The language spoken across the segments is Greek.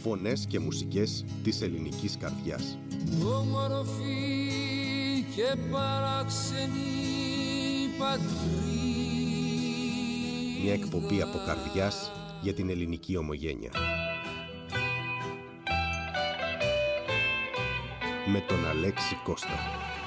φωνές και μουσικές της ελληνικής καρδιάς. Όμορφη και παράξενη πατρίδα. Μια εκπομπή από καρδιάς για την ελληνική ομογένεια. Με τον Αλέξη Κώστα.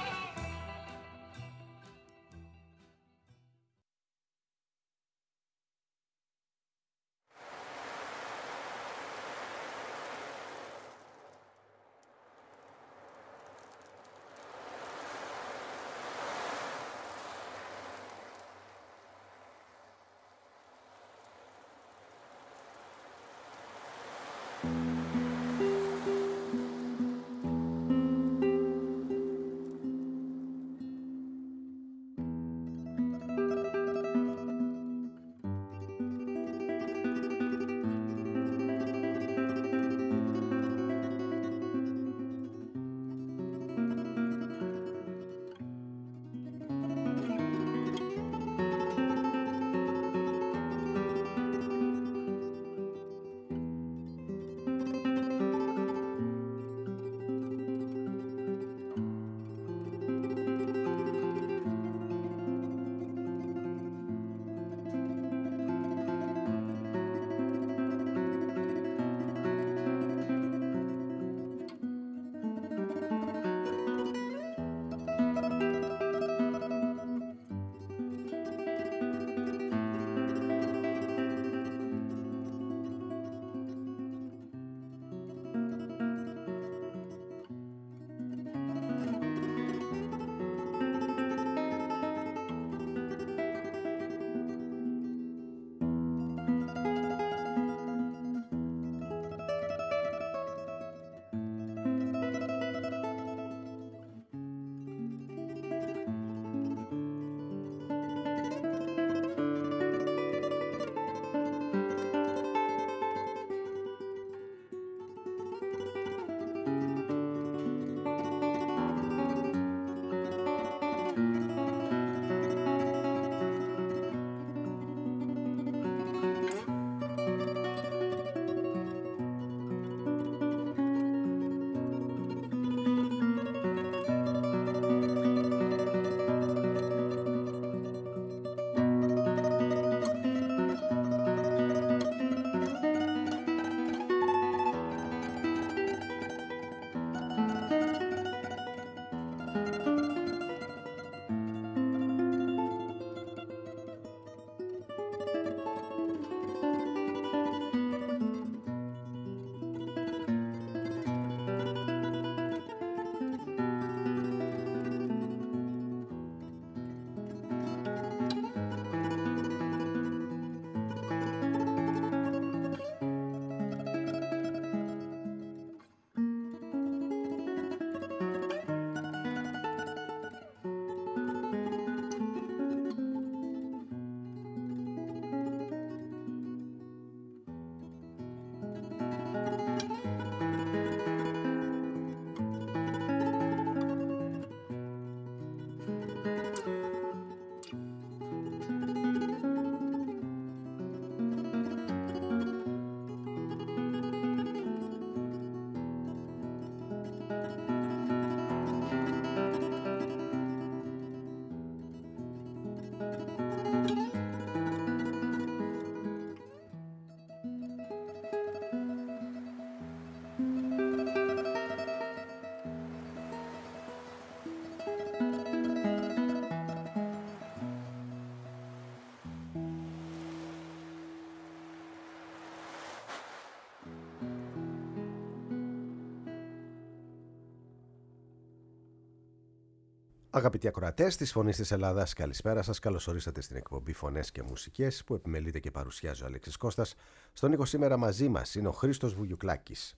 Αγαπητοί ακροατές της Φωνής της Ελλάδας, καλησπέρα σας. Καλώς ορίσατε στην εκπομπή Φωνές και Μουσικές που επιμελείται και παρουσιάζει ο Αλέξης Κώστας. Στον ήχο σήμερα μαζί μας είναι ο Χρήστος Βουγιουκλάκης.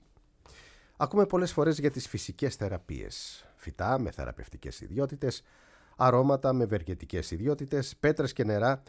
Ακούμε πολλές φορές για τις φυσικές θεραπείες. Φυτά με θεραπευτικές ιδιότητες, αρώματα με ευεργετικές ιδιότητες, πέτρες και νερά.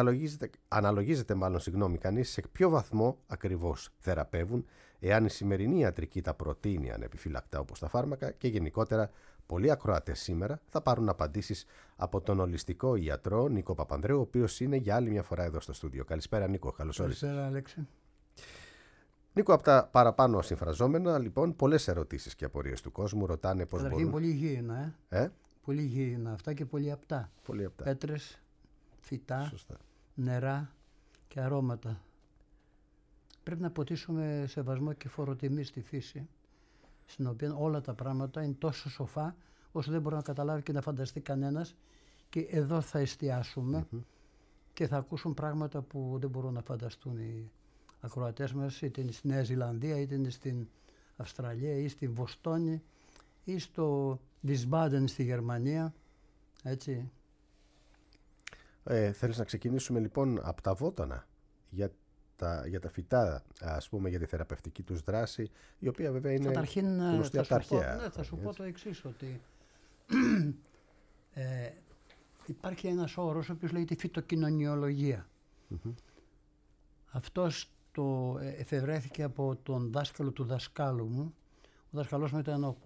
Αναλογίζεται κανείς σε ποιο βαθμό ακριβώς θεραπεύουν, εάν η σημερινή ιατρική τα προτείνει ανεπιφύλακτα όπως τα φάρμακα, και γενικότερα πολλοί ακροατές σήμερα θα πάρουν απαντήσεις από τον ολιστικό ιατρό Νίκο Παπανδρέου, ο οποίος είναι για άλλη μια φορά εδώ στο στούντιο. Καλησπέρα Νίκο, καλώς όρισες. Καλησπέρα Αλέξη. Νίκο, από τα παραπάνω συμφραζόμενα, λοιπόν, πολλές ερωτήσεις και απορίες του κόσμου ρωτάνε πώς Καταρχήν μπορούν. πολύ γήινα, πολύ γήινα αυτά και πολύ απτά. Πολύ απτά. Πέτρες, φυτά, Σωστά. νερά και αρώματα. Πρέπει να αποτίσουμε σεβασμό και φοροτιμή στη φύση, στην οποία όλα τα πράγματα είναι τόσο σοφά όσο δεν μπορεί να καταλάβει και να φανταστεί κανένας, και εδώ θα εστιάσουμε και θα ακούσουν πράγματα που δεν μπορούν να φανταστούν οι ακροατές μας, είτε είναι στη Νέα Ζηλανδία, είτε είναι στην Αυστραλία ή στη Βοστόνη ή στο Wiesbaden στη Γερμανία, έτσι. Θέλεις να ξεκινήσουμε λοιπόν από τα βότανα για τα φυτά, ας πούμε, για τη θεραπευτική τους δράση, η οποία βέβαια είναι Καταρχήν, γνωστή από τα αρχαία. θα σου πω το εξής, ότι υπάρχει ένας όρος ο οποίος λέγεται φυτοκοινωνιολογία. Αυτός το εφευρέθηκε από τον δάσκαλο του δασκάλου μου. Ο δασκαλός μου ήταν ο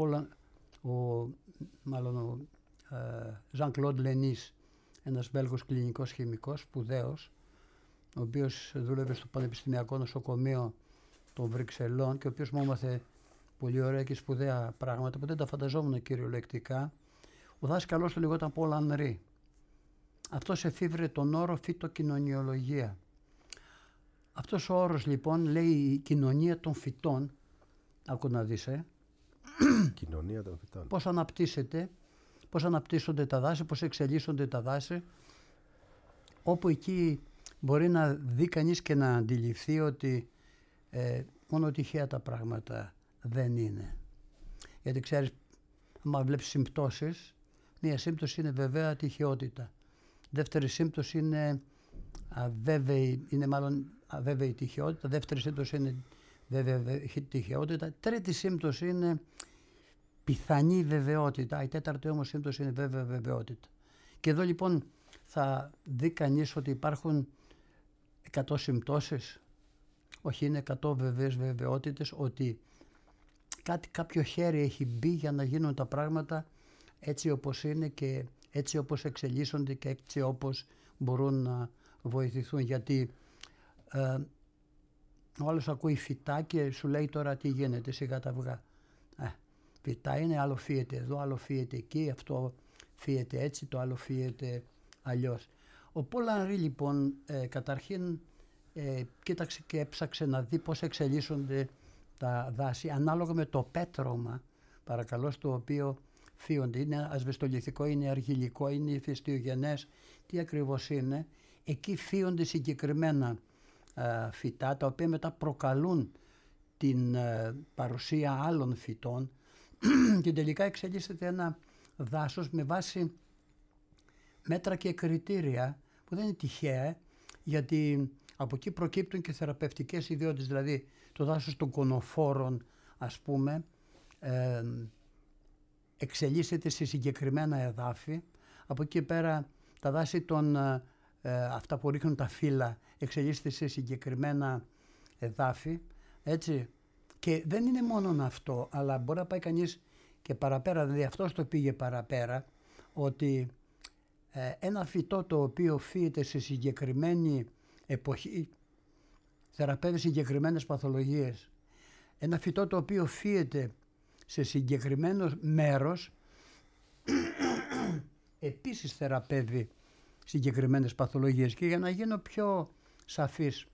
Jean-Claude Lenis, ένας Βέλγος κλινικός χημικός, σπουδαίος, ο οποίος δούλευε στο Πανεπιστημιακό Νοσοκομείο των Βρυξελών και ο οποίος μου έμαθε πολύ ωραία και σπουδαία πράγματα που δεν τα φανταζόμουν κυριολεκτικά. Ο δάσκαλός του λεγόταν Πολ Ανρί. Αυτός εφήβρε τον όρο φυτοκοινωνιολογία. Αυτός ο όρος λοιπόν λέει η κοινωνία των φυτών, άκου να δεις, Κοινωνία των φυτών. πώς αναπτύσσεται, πώς αναπτύσσονται τα δάση, πώς εξελίσσονται τα δάση, όπου εκεί μπορεί να δει κανείς και να αντιληφθεί ότι μόνο τυχαία τα πράγματα δεν είναι. Γιατί ξέρεις, άμα βλέπεις συμπτώσεις, μία σύμπτωση είναι βεβαία τυχαιότητα. Δεύτερη σύμπτωση είναι αβέβαιη τυχαιότητα. Δεύτερη σύμπτωση είναι βέβαια τυχαιότητα. Τρίτη σύμπτωση είναι πιθανή βεβαιότητα. Η τέταρτη όμως σύμπτωση είναι βέβαια βεβαιότητα. Και εδώ λοιπόν θα δει κανείς ότι υπάρχουν 100 συμπτώσεις. Όχι, είναι 100 βεβαίες βεβαιότητες ότι κάποιο χέρι έχει μπει για να γίνουν τα πράγματα έτσι όπως είναι και έτσι όπως εξελίσσονται και έτσι όπως μπορούν να βοηθηθούν. Γιατί ο άλλος ακούει φυτά και σου λέει τώρα τι γίνεται, σιγά τα αυγά. Φυτά είναι, άλλο φύεται εδώ, άλλο φύεται εκεί, αυτό φύεται έτσι, το άλλο φύεται αλλιώς. Ο Πολ Ανρί λοιπόν καταρχήν κοίταξε και έψαξε να δει πώς εξελίσσονται τα δάση ανάλογα με το πέτρωμα, παρακαλώ, στο οποίο φύονται. Είναι ασβεστολιθικό, είναι αργυλικό, είναι ηφαιστειογενές, τι ακριβώς είναι. Εκεί φύονται συγκεκριμένα φυτά, τα οποία μετά προκαλούν την παρουσία άλλων φυτών και τελικά εξελίσσεται ένα δάσος με βάση μέτρα και κριτήρια που δεν είναι τυχαία, γιατί από εκεί προκύπτουν και θεραπευτικές ιδιότητες. Δηλαδή το δάσος των κονοφόρων, ας πούμε, εξελίσσεται σε συγκεκριμένα εδάφη. Από εκεί πέρα τα δάση αυτά που ρίχνουν τα φύλλα εξελίσσεται σε συγκεκριμένα εδάφη, έτσι. Και δεν είναι μόνο αυτό, αλλά μπορεί να πάει κανείς και παραπέρα, δηλαδή αυτός το πήγε παραπέρα, ότι ένα φυτό το οποίο φύεται σε συγκεκριμένη εποχή θεραπεύει συγκεκριμένες παθολογίες. Ένα φυτό το οποίο φύεται σε συγκεκριμένο μέρος επίσης θεραπεύει συγκεκριμένες παθολογίες. Και για να γίνω πιο σαφής,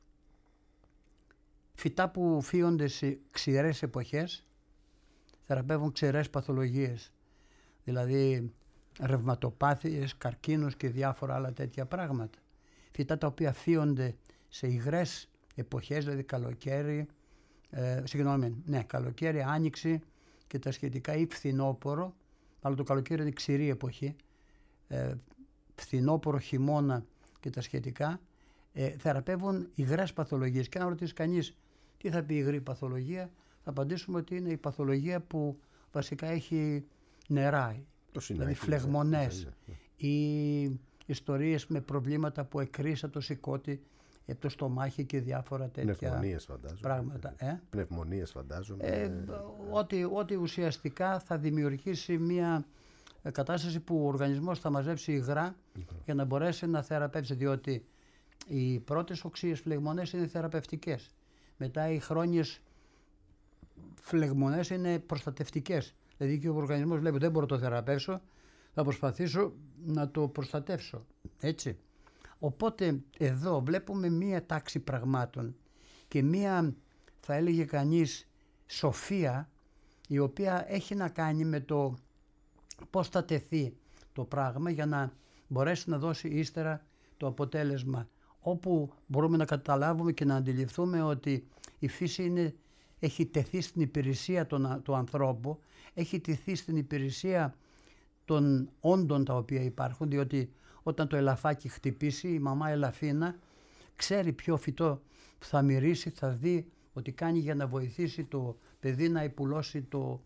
φυτά που φύονται σε ξηρές εποχές θεραπεύουν ξηρές παθολογίες, δηλαδή ρευματοπάθειες, καρκίνους και διάφορα άλλα τέτοια πράγματα. Φυτά τα οποία φύονται σε υγρές εποχές, δηλαδή καλοκαίρι, καλοκαίρι, άνοιξη και τα σχετικά, ή φθινόπορο, αλλά το καλοκαίρι είναι ξηρή εποχή, φθινόπορο, χειμώνα και τα σχετικά, θεραπεύουν υγρές παθολογίες. Και αν ρωτήσει κανείς τι θα πει υγρή παθολογία, θα απαντήσουμε ότι είναι η παθολογία που βασικά έχει νερά, δηλαδή φλεγμονές ή ιστορίες με προβλήματα που εκκρίσει από το σηκώτη, από το στομάχι και διάφορα τέτοια πράγματα. Πνευμονίες φαντάζομαι. Ό,τι ουσιαστικά θα δημιουργήσει μια κατάσταση που ο οργανισμός θα μαζέψει υγρά για να μπορέσει να θεραπεύσει, διότι οι πρώτες οξείες φλεγμονές είναι θεραπευτικές. Μετά οι χρόνιες φλεγμονές είναι προστατευτικές. Δηλαδή και ο οργανισμός βλέπει δεν μπορώ να το θεραπεύσω, θα προσπαθήσω να το προστατεύσω. Έτσι. Οπότε εδώ βλέπουμε μία τάξη πραγμάτων και μία, θα έλεγε κανείς, σοφία, η οποία έχει να κάνει με το πώς θα τεθεί το πράγμα για να μπορέσει να δώσει ύστερα το αποτέλεσμα. Όπου μπορούμε να καταλάβουμε και να αντιληφθούμε ότι η φύση έχει τεθεί στην υπηρεσία του ανθρώπου, έχει τεθεί στην υπηρεσία των όντων τα οποία υπάρχουν, διότι όταν το ελαφάκι χτυπήσει, η μαμά ελαφίνα ξέρει ποιο φυτό θα μυρίσει, θα δει ότι κάνει για να βοηθήσει το παιδί να υπουλώσει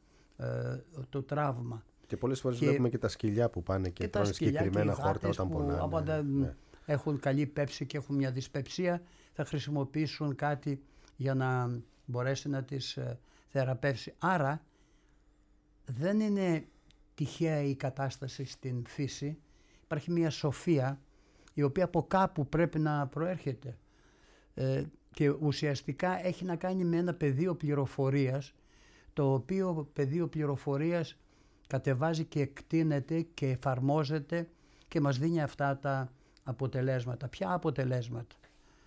το τραύμα. Και πολλές φορές βλέπουμε και τα σκυλιά που πάνε και τρώνε συγκεκριμένα χόρτα όταν πονάνε. Ναι. Έχουν καλή πέψη και έχουν μια δυσπεψία, θα χρησιμοποιήσουν κάτι για να μπορέσει να τις θεραπεύσει. Άρα δεν είναι τυχαία η κατάσταση στην φύση. Υπάρχει μια σοφία η οποία από κάπου πρέπει να προέρχεται και ουσιαστικά έχει να κάνει με ένα πεδίο πληροφορίας, το οποίο πεδίο πληροφορίας κατεβάζει και εκτείνεται και εφαρμόζεται και μας δίνει αυτά τα αποτελέσματα. Ποια αποτελέσματα?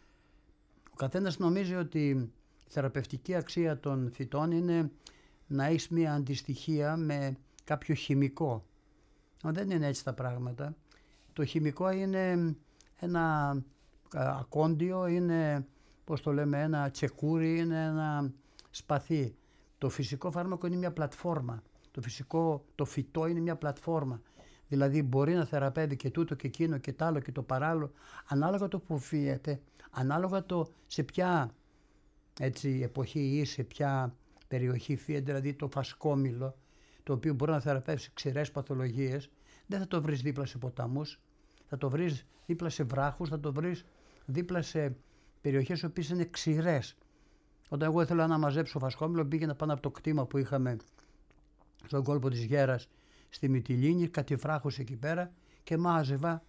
Ο καθένας νομίζει ότι η θεραπευτική αξία των φυτών είναι να έχεις μια αντιστοιχία με κάποιο χημικό. Δεν είναι έτσι τα πράγματα. Το χημικό είναι ένα ακόντιο, είναι, πώς το λέμε, ένα τσεκούρι, είναι ένα σπαθί. Το φυσικό φάρμακο είναι μια πλατφόρμα. Το φυτό είναι μια πλατφόρμα. Δηλαδή μπορεί να θεραπεύει και τούτο και εκείνο και τ' άλλο και το παράλληλο, ανάλογα το που φύγεται, ανάλογα το σε ποια εποχή ή σε ποια περιοχή φύγεται. Δηλαδή το φασκόμηλο, το οποίο μπορεί να θεραπεύσει ξηρές παθολογίες, δεν θα το βρεις δίπλα σε ποταμούς, θα το βρεις δίπλα σε βράχους, θα το βρεις δίπλα σε περιοχές οι οποίες είναι ξηρές. Όταν εγώ ήθελα να μαζέψω φασκόμηλο, πήγαινα πάνω από το κτήμα που είχαμε στον κόλπο της Γέρας στη Μυτιλήνη, κάτι βράχους εκεί πέρα, και μάζευα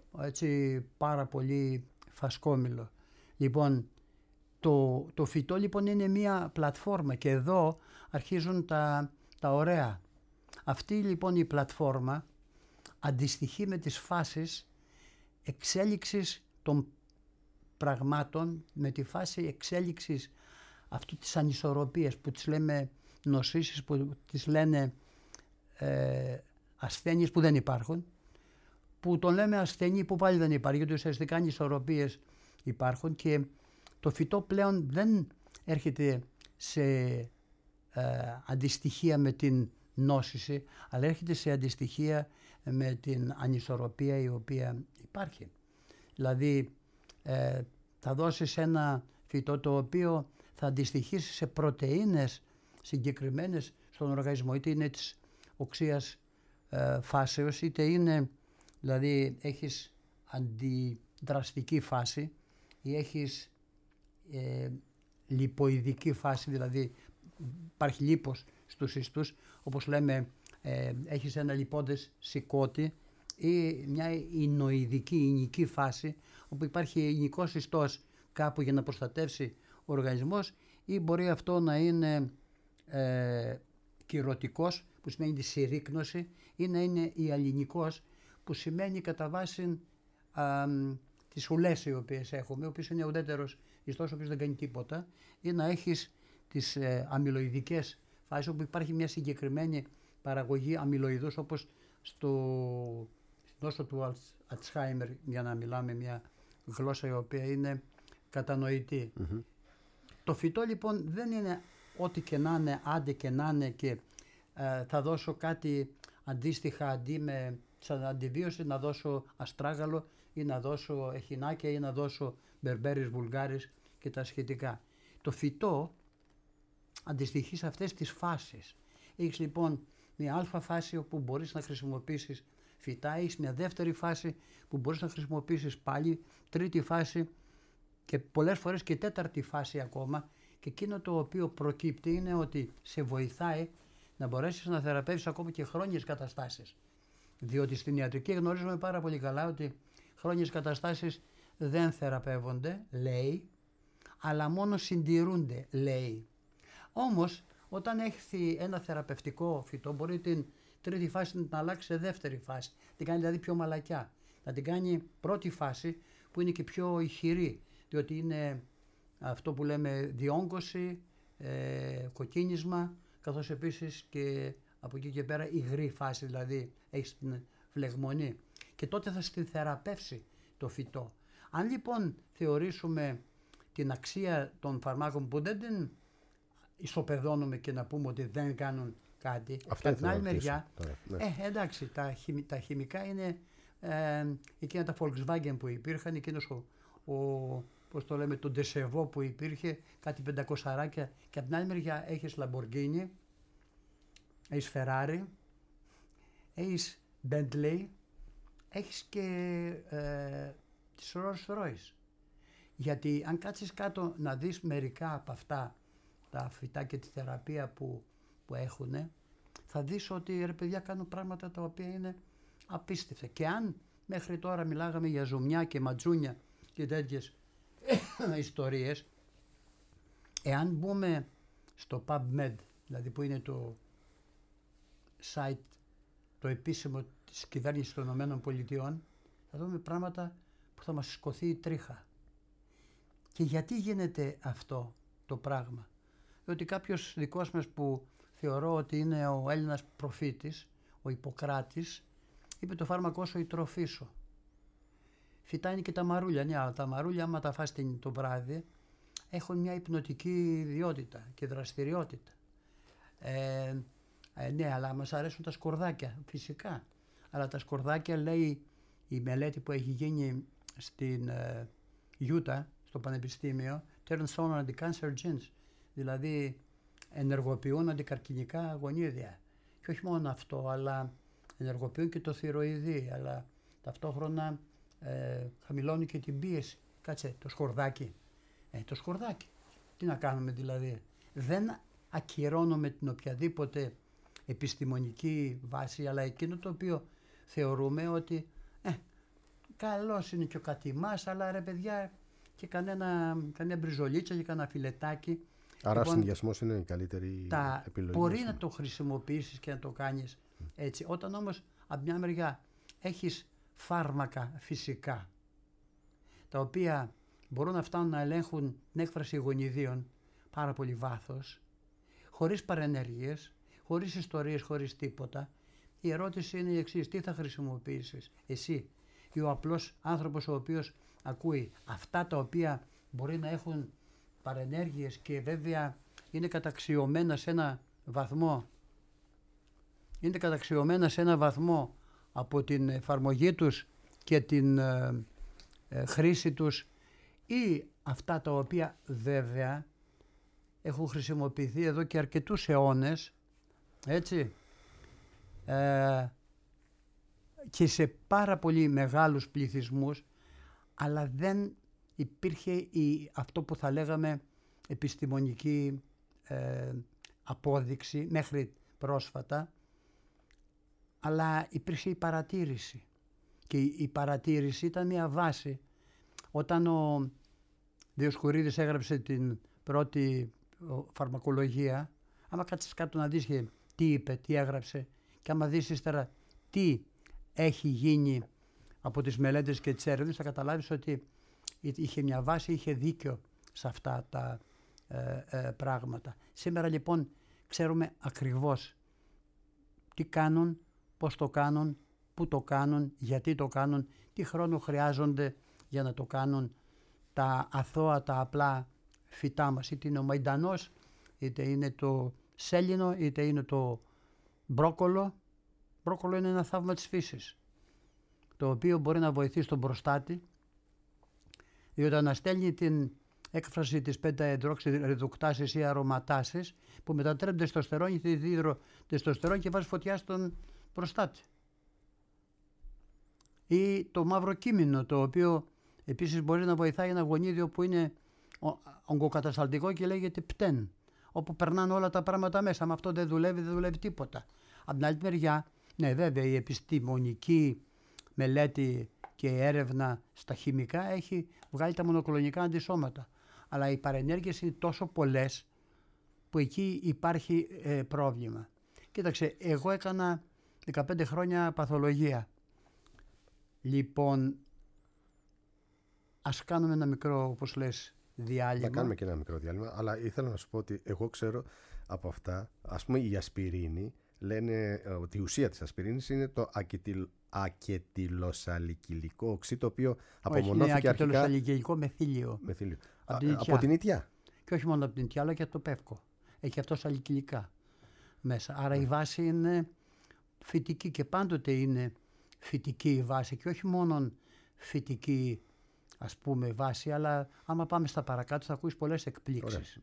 πάρα πολύ φασκόμηλο. Λοιπόν, το φυτό λοιπόν είναι μια πλατφόρμα και εδώ αρχίζουν τα ωραία. Αυτή λοιπόν η πλατφόρμα αντιστοιχεί με τις φάσεις εξέλιξης των πραγμάτων, με τη φάση εξέλιξης αυτού της ανισορροπίας που τις λέμε νοσήσεις, που τις λένε ασθένειες που δεν υπάρχουν, που τον λέμε ασθενή που πάλι δεν υπάρχει, γιατί ουσιαστικά ανισορροπίες υπάρχουν και το φυτό πλέον δεν έρχεται σε αντιστοιχεία με την νόσηση, αλλά έρχεται σε αντιστοιχεία με την ανισορροπία η οποία υπάρχει. Δηλαδή θα δώσεις ένα φυτό το οποίο θα αντιστοιχήσει σε πρωτεΐνες συγκεκριμένες στον οργανισμό, είτε είναι της οξείας φάσεως, είτε είναι, δηλαδή έχεις αντιδραστική φάση ή έχεις λιποειδική φάση, δηλαδή υπάρχει λίπος στους ιστούς, όπως λέμε έχεις ένα λιπώδες σηκώτη, ή μια ηνοειδική φάση, όπου υπάρχει ηνικός ιστός κάπου για να προστατεύσει ο οργανισμός, ή μπορεί αυτό να είναι κυρωτικός, που σημαίνει τη συρρίκνωση, ή να είναι ιαλινικός, που σημαίνει κατά βάση τις ουλές οι οποίες έχουμε, ο οποίος είναι ουδέτερος ιστός, ο οποίος δεν κάνει τίποτα, ή να έχεις τις αμυλοειδικές φάσεις, όπου υπάρχει μια συγκεκριμένη παραγωγή αμυλοειδούς, όπως στην νόσο του Αλτσχάιμερ, για να μιλάμε μια γλώσσα η οποία είναι κατανοητή. Mm-hmm. Το φυτό λοιπόν δεν είναι ό,τι και να είναι, άντε και να είναι, και θα δώσω κάτι αντίστοιχα αντί με σαν αντιβίωση να δώσω αστράγαλο ή να δώσω εχινάκια ή να δώσω μπερμπέρις βουλγάρις και τα σχετικά. Το φυτό αντιστοιχεί σε αυτές τις φάσεις. Έχεις λοιπόν μια αλφα φάση όπου μπορείς να χρησιμοποιήσεις φυτά, έχεις μια δεύτερη φάση που μπορείς να χρησιμοποιήσεις πάλι, τρίτη φάση και πολλές φορές και τέταρτη φάση ακόμα, και εκείνο το οποίο προκύπτει είναι ότι σε βοηθάει να μπορέσεις να θεραπεύσεις ακόμα και χρόνιες καταστάσεις. Διότι στην ιατρική γνωρίζουμε πάρα πολύ καλά ότι χρόνιες καταστάσεις δεν θεραπεύονται, λέει, αλλά μόνο συντηρούνται, λέει. Όμως, όταν έχει ένα θεραπευτικό φυτό, μπορεί την τρίτη φάση να την αλλάξει σε δεύτερη φάση. Την κάνει δηλαδή πιο μαλακιά. Να την κάνει πρώτη φάση που είναι και πιο ηχηρή, διότι είναι αυτό που λέμε διόγκωση, κοκκίνισμα, καθώς επίσης και από εκεί και πέρα υγρή φάση, δηλαδή έχει την φλεγμονή. Και τότε θα στην θεραπεύσει το φυτό. Αν λοιπόν θεωρήσουμε την αξία των φαρμάκων που δεν την ισοπεδώνουμε και να πούμε ότι δεν κάνουν κάτι, Αυτό από την άλλη μεριά, ναι. Εντάξει, τα χημικά είναι εκείνα τα Volkswagen που υπήρχαν, εκείνος πώς το λέμε, το Ντεσεβό που υπήρχε, κάτι 500 και από την άλλη μεριά έχεις Lamborghini, έχεις Ferrari, έχεις Bentley, έχεις και τις Rolls Royce. Γιατί αν κάτσεις κάτω να δεις μερικά από αυτά τα φυτά και τη θεραπεία που έχουν, θα δεις ότι ρε παιδιά κάνουν πράγματα τα οποία είναι απίστευτα. Και αν μέχρι τώρα μιλάγαμε για ζουμιά και ματζούνια και τέτοιες ιστορίες, εάν μπούμε στο PubMed, δηλαδή που είναι το site, το επίσημο της κυβέρνησης των ΗΠΑ, θα δούμε πράγματα που θα μας σηκωθεί η τρίχα. Και γιατί γίνεται αυτό το πράγμα? Διότι κάποιος δικός μας που θεωρώ ότι είναι ο Έλληνας προφήτης, ο Ιπποκράτης, είπε το φάρμακό σου η τροφή σου. Φυτά είναι και τα μαρούλια. Ναι, αλλά τα μαρούλια, άμα τα φας το βράδυ, έχουν μια υπνοτική ιδιότητα και δραστηριότητα. Ναι, αλλά μας αρέσουν τα σκορδάκια, φυσικά. Αλλά τα σκορδάκια, λέει η μελέτη που έχει γίνει στην Utah, στο Πανεπιστήμιο, turns on anti-cancer genes. Δηλαδή ενεργοποιούν αντικαρκινικά γονίδια. Και όχι μόνο αυτό, αλλά ενεργοποιούν και το θηροειδή, αλλά ταυτόχρονα χαμηλώνει και την πίεση. Κάτσε, το σκορδάκι. Το σκορδάκι. Τι να κάνουμε δηλαδή? Δεν ακυρώνουμε την οποιαδήποτε επιστημονική βάση, αλλά εκείνο το οποίο θεωρούμε ότι καλός είναι και ο κατημάς, αλλά ρε παιδιά και κανένα μπριζολίτσα και κανένα φιλετάκι. Άρα λοιπόν, συνδυασμός είναι η καλύτερη επιλογή. Μπορεί να το χρησιμοποιήσεις και να το κάνεις έτσι. Όταν όμως από μια μεριά έχεις φάρμακα φυσικά, τα οποία μπορούν να φτάνουν να ελέγχουν την έκφραση γονιδίων πάρα πολύ βάθος, χωρίς παρενέργειες, χωρίς ιστορίες, χωρίς τίποτα, η ερώτηση είναι η εξής: τι θα χρησιμοποιήσεις εσύ ή ο απλός άνθρωπος ο οποίος ακούει αυτά τα οποία μπορεί να έχουν παρενέργειες και βέβαια είναι καταξιωμένα σε ένα βαθμό, από την εφαρμογή τους και την χρήση τους, ή αυτά τα οποία βέβαια έχουν χρησιμοποιηθεί εδώ και αρκετούς αιώνες, έτσι, και σε πάρα πολύ μεγάλους πληθυσμούς, αλλά δεν υπήρχε αυτό που θα λέγαμε επιστημονική απόδειξη μέχρι πρόσφατα, αλλά υπήρχε η παρατήρηση. Και η παρατήρηση ήταν μια βάση. Όταν ο Διοσκουρίδης έγραψε την πρώτη φαρμακολογία, άμα κάτσεις κάτω να δεις τι είπε, τι έγραψε, και άμα δεις ύστερα τι έχει γίνει από τις μελέτες και τις έρευνες, θα καταλάβεις ότι είχε μια βάση, είχε δίκιο σε αυτά τα πράγματα. Σήμερα λοιπόν ξέρουμε ακριβώς τι κάνουν, πώς το κάνουν, πού το κάνουν, γιατί το κάνουν, τι χρόνο χρειάζονται για να το κάνουν τα αθώα, τα απλά φυτά μας. Είτε είναι ο μαϊντανός, είτε είναι το σέλινο, είτε είναι το μπρόκολο. Μπρόκολο είναι ένα θαύμα της φύσης, το οποίο μπορεί να βοηθήσει τον προστάτη, διότι αναστέλνει την έκφραση της 5-εντρόξι-ρεδουκτάσης ή αρωματάσης, που μετατρέπουν τεστοστερόνη ή διδροτεστοστερόνη και βάζει φωτιά στον προστάτη. Ή το μαύρο κείμενο, το οποίο επίσης μπορεί να βοηθάει ένα γονίδιο που είναι ογκοκατασταλτικό και λέγεται πτέν, όπου περνάνε όλα τα πράγματα μέσα. Αν αυτό δεν δουλεύει τίποτα. Από την άλλη μεριά, ναι, βέβαια, η επιστημονική μελέτη και έρευνα στα χημικά έχει βγάλει τα μονοκλονικά αντισώματα. Αλλά οι παρενέργειες είναι τόσο πολλές που εκεί υπάρχει πρόβλημα. Κοίταξε, εγώ έκανα 15 χρόνια παθολογία. Λοιπόν, ας κάνουμε ένα μικρό, όπως λες, διάλειμμα. Να κάνουμε και ένα μικρό διάλειμμα, αλλά ήθελα να σου πω ότι εγώ ξέρω από αυτά, ας πούμε η ασπιρίνη, λένε ότι η ουσία της ασπιρίνης είναι το ακετιλοσαλικυλικό οξύ, το οποίο απομονώθηκε αρχικά... Όχι, είναι ακετιλοσαλικυλικό μεθύλιο. Από την ιτιά. Και όχι μόνο από την ιτιά, αλλά και από το πεύκο. Έχει αυτό σαλικυλικά μέσα. Άρα η βάση είναι φυτική και πάντοτε είναι φυτική η βάση και όχι μόνο φυτική, ας πούμε, βάση, αλλά άμα πάμε στα παρακάτω θα ακούεις πολλές εκπλήξεις. Ωραία.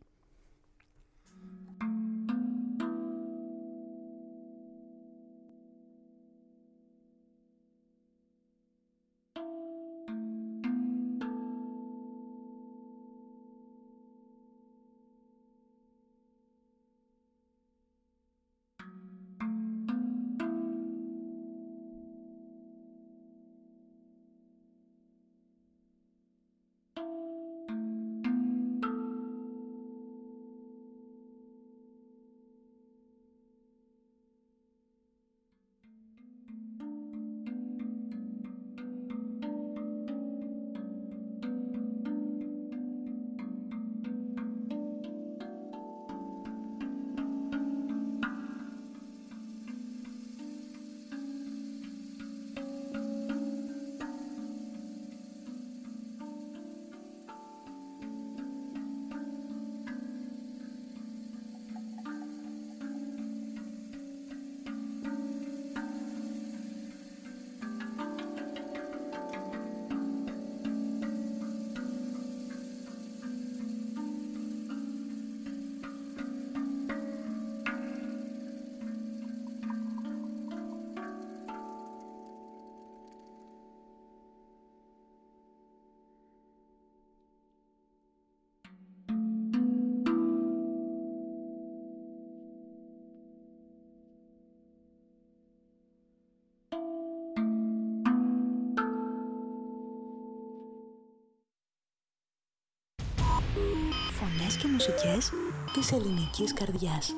Φωνές και μουσικές της ελληνικής καρδιάς.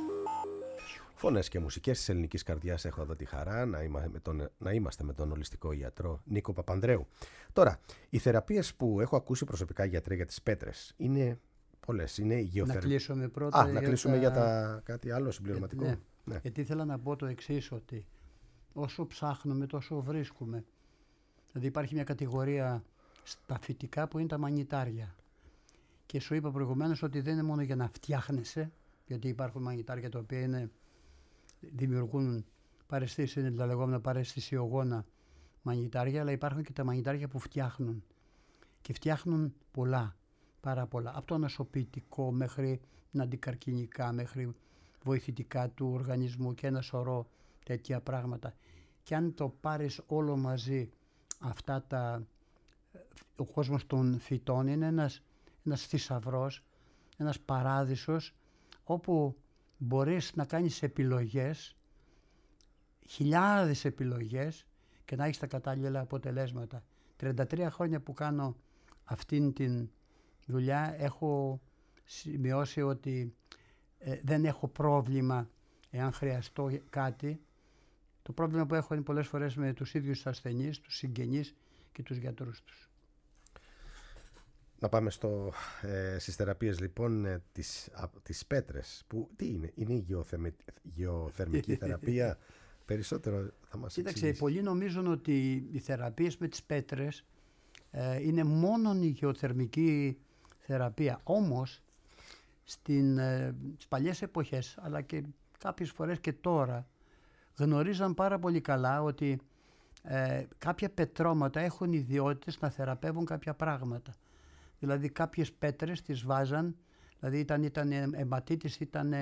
Φωνές και μουσικές της ελληνικής καρδιάς. Έχω εδώ τη χαρά να είμαστε με τον ολιστικό ιατρό Νίκο Παπανδρέου. Τώρα, οι θεραπείες που έχω ακούσει προσωπικά, γιατρέ, για τις πέτρες είναι πολλές. Είναι υγειοθεραπεία. Να κλείσουμε πρώτα. Να κλείσουμε για κάτι άλλο συμπληρωματικό. Ναι. Γιατί ήθελα να πω το εξής, ότι όσο ψάχνουμε τόσο βρίσκουμε. Δηλαδή υπάρχει μια κατηγορία στα φυτικά που είναι τα μανιτάρια. Και σου είπα προηγουμένως ότι δεν είναι μόνο για να φτιάχνεσαι, γιατί υπάρχουν μανιτάρια τα οποία δημιουργούν παραισθήσεις, είναι τα λεγόμενα παραισθησιογόνα μανιτάρια, αλλά υπάρχουν και τα μανιτάρια που φτιάχνουν. Και φτιάχνουν πολλά, πάρα πολλά. Από το ανασωπητικό μέχρι αντικαρκινικά, μέχρι βοηθητικά του οργανισμού και ένα σωρό τέτοια πράγματα. Και αν το πάρεις όλο μαζί, ο κόσμος των φυτών είναι ένας θησαυρός, ένας παράδεισος, όπου μπορείς να κάνεις επιλογές, χιλιάδες επιλογές, και να έχεις τα κατάλληλα αποτελέσματα. 33 χρόνια που κάνω αυτήν την δουλειά έχω σημειώσει ότι δεν έχω πρόβλημα εάν χρειαστώ κάτι. Το πρόβλημα που έχω είναι πολλές φορές με τους ίδιους τους ασθενείς, τους συγγενείς και τους γιατρούς τους. Να πάμε στις θεραπείες λοιπόν τις πέτρες. Τι είναι γεωθερμική θεραπεία? Περισσότερο θα μας εξηγήσει. Κοίταξε, πολλοί νομίζουν ότι οι θεραπείες με τις πέτρες είναι μόνο η γεωθερμική θεραπεία. Όμως, στις παλιές εποχές, αλλά και κάποιες φορές και τώρα, γνωρίζαν πάρα πολύ καλά ότι κάποια πετρώματα έχουν ιδιότητες να θεραπεύουν κάποια πράγματα. Δηλαδή κάποιες πέτρες τις βάζαν, δηλαδή ήταν αιματίτης, ήταν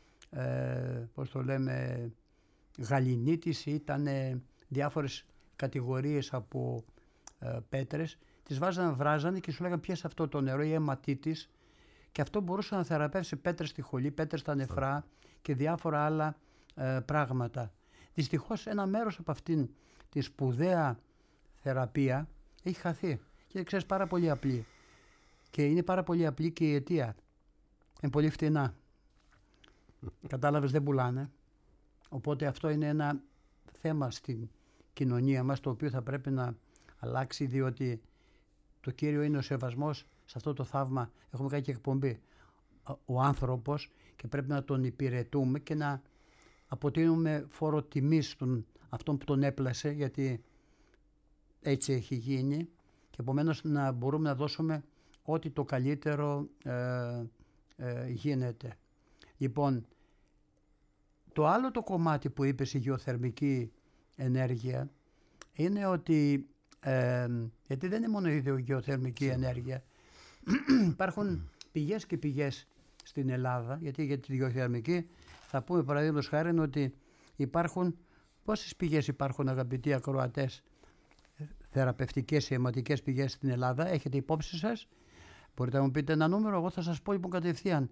γαλινίτης, ήταν διάφορες κατηγορίες από πέτρες, τις βράζανε και σου λέγανε πιες αυτό το νερό ή αιματίτης, και αυτό μπορούσε να θεραπεύσει πέτρες στη χολή, πέτρες στα νεφρά και διάφορα άλλα πράγματα. Δυστυχώς ένα μέρος από αυτήν τη σπουδαία θεραπεία έχει χαθεί, και ξέρεις, πάρα πολύ απλή. Και είναι πάρα πολύ απλή και η αιτία. Είναι πολύ φτηνά. Κατάλαβες, δεν πουλάνε. Οπότε αυτό είναι ένα θέμα στην κοινωνία μας, το οποίο θα πρέπει να αλλάξει, διότι το κύριο είναι ο σεβασμός σε αυτό το θαύμα. Έχουμε κάνει και εκπομπή. Ο άνθρωπος, και πρέπει να τον υπηρετούμε και να αποτείνουμε φόρο τιμής στον αυτόν που τον έπλασε, γιατί έτσι έχει γίνει, και επομένως να μπορούμε να δώσουμε ό,τι το καλύτερο γίνεται. Λοιπόν, το άλλο το κομμάτι που είπες, η γεωθερμική ενέργεια, είναι ότι, γιατί δεν είναι μόνο η γεωθερμική ενέργεια, υπάρχουν πηγές και πηγές στην Ελλάδα, γιατί για τη γεωθερμική θα πούμε παραδείγματος χάρη ότι υπάρχουν, πόσες πηγές υπάρχουν, αγαπητοί ακροατές, θεραπευτικές, αιματικές πηγές στην Ελλάδα, έχετε υπόψη σας? Μπορείτε να μου πείτε ένα νούμερο? Εγώ θα σας πω λοιπόν κατευθείαν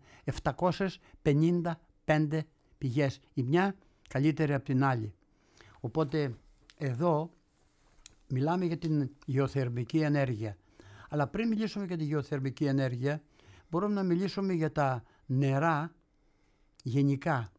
755 πηγές, η μια καλύτερη από την άλλη. Οπότε εδώ μιλάμε για την γεωθερμική ενέργεια. Αλλά πριν μιλήσουμε για τη γεωθερμική ενέργεια, μπορούμε να μιλήσουμε για τα νερά γενικά.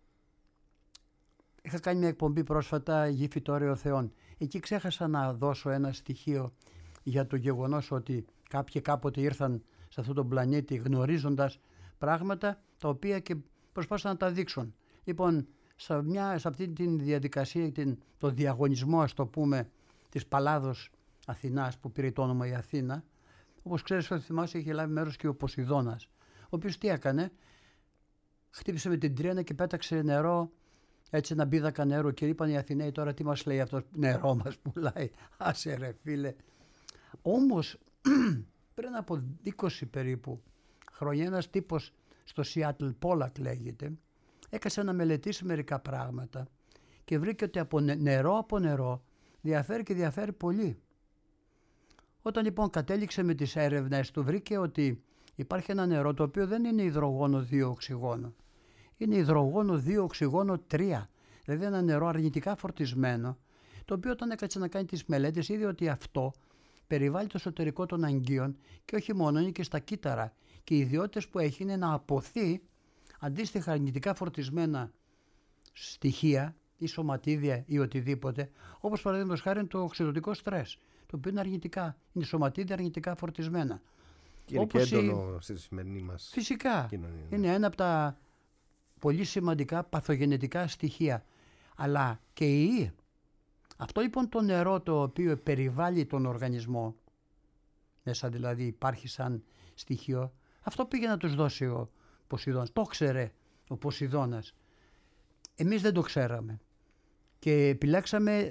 Είχα κάνει μια εκπομπή πρόσφατα, Γη Φυτόρειο Θεών. Εκεί ξέχασα να δώσω ένα στοιχείο για το γεγονός ότι κάποιοι κάποτε ήρθαν σε αυτόν τον πλανήτη γνωρίζοντας πράγματα τα οποία και προσπάθησαν να τα δείξουν. Λοιπόν, σε αυτή τη διαδικασία, το διαγωνισμό, ας το πούμε, της Παλάδος Αθηνάς, που πήρε το όνομα η Αθήνα, όπως ξέρεις, ότι θυμάσαι, είχε λάβει μέρος και ο Ποσειδώνας, ο οποίος τι έκανε? Χτύπησε με την τρίνα και πέταξε νερό, έτσι ένα μπίδακα νερό, και είπαν οι Αθηναίοι, τώρα τι μας λέει αυτός, νερό μας πουλάει, άσε ρε φίλε. Όμως πριν από 20 περίπου χρόνια, ένας τύπος στο Σιάτλ, Πόλακ λέγεται, έκασε να μελετήσει μερικά πράγματα και βρήκε ότι από νερό διαφέρει και διαφέρει πολύ. Όταν λοιπόν κατέληξε με τις έρευνες του, βρήκε ότι υπάρχει ένα νερό το οποίο δεν είναι υδρογόνο 2 οξυγόνο. Είναι υδρογόνο 2 οξυγόνο 3. Δηλαδή ένα νερό αρνητικά φορτισμένο, το οποίο όταν έκατσε να κάνει τις μελέτες είδε ότι αυτό περιβάλλει το εσωτερικό των αγγείων και όχι μόνο, είναι και στα κύτταρα. Και οι ιδιότητες που έχει είναι να αποθεί αντίστοιχα αρνητικά φορτισμένα στοιχεία ή σωματίδια ή οτιδήποτε, όπως παραδείγματος χάρη το οξυδοτικό στρες, το οποίο είναι αρνητικά, είναι σωματίδια αρνητικά φορτισμένα. Και είναι και έντονο στη σημερινή μας φυσικά κοινωνία. Είναι ένα από τα πολύ σημαντικά παθογενετικά στοιχεία. Αλλά και η ιή. Αυτό λοιπόν το νερό το οποίο περιβάλλει τον οργανισμό, μέσα δηλαδή υπάρχει σαν στοιχείο, αυτό πήγε να τους δώσει ο Ποσειδώνας. Το ξέρε ο Ποσειδώνας. Εμείς δεν το ξέραμε. Και επιλέξαμε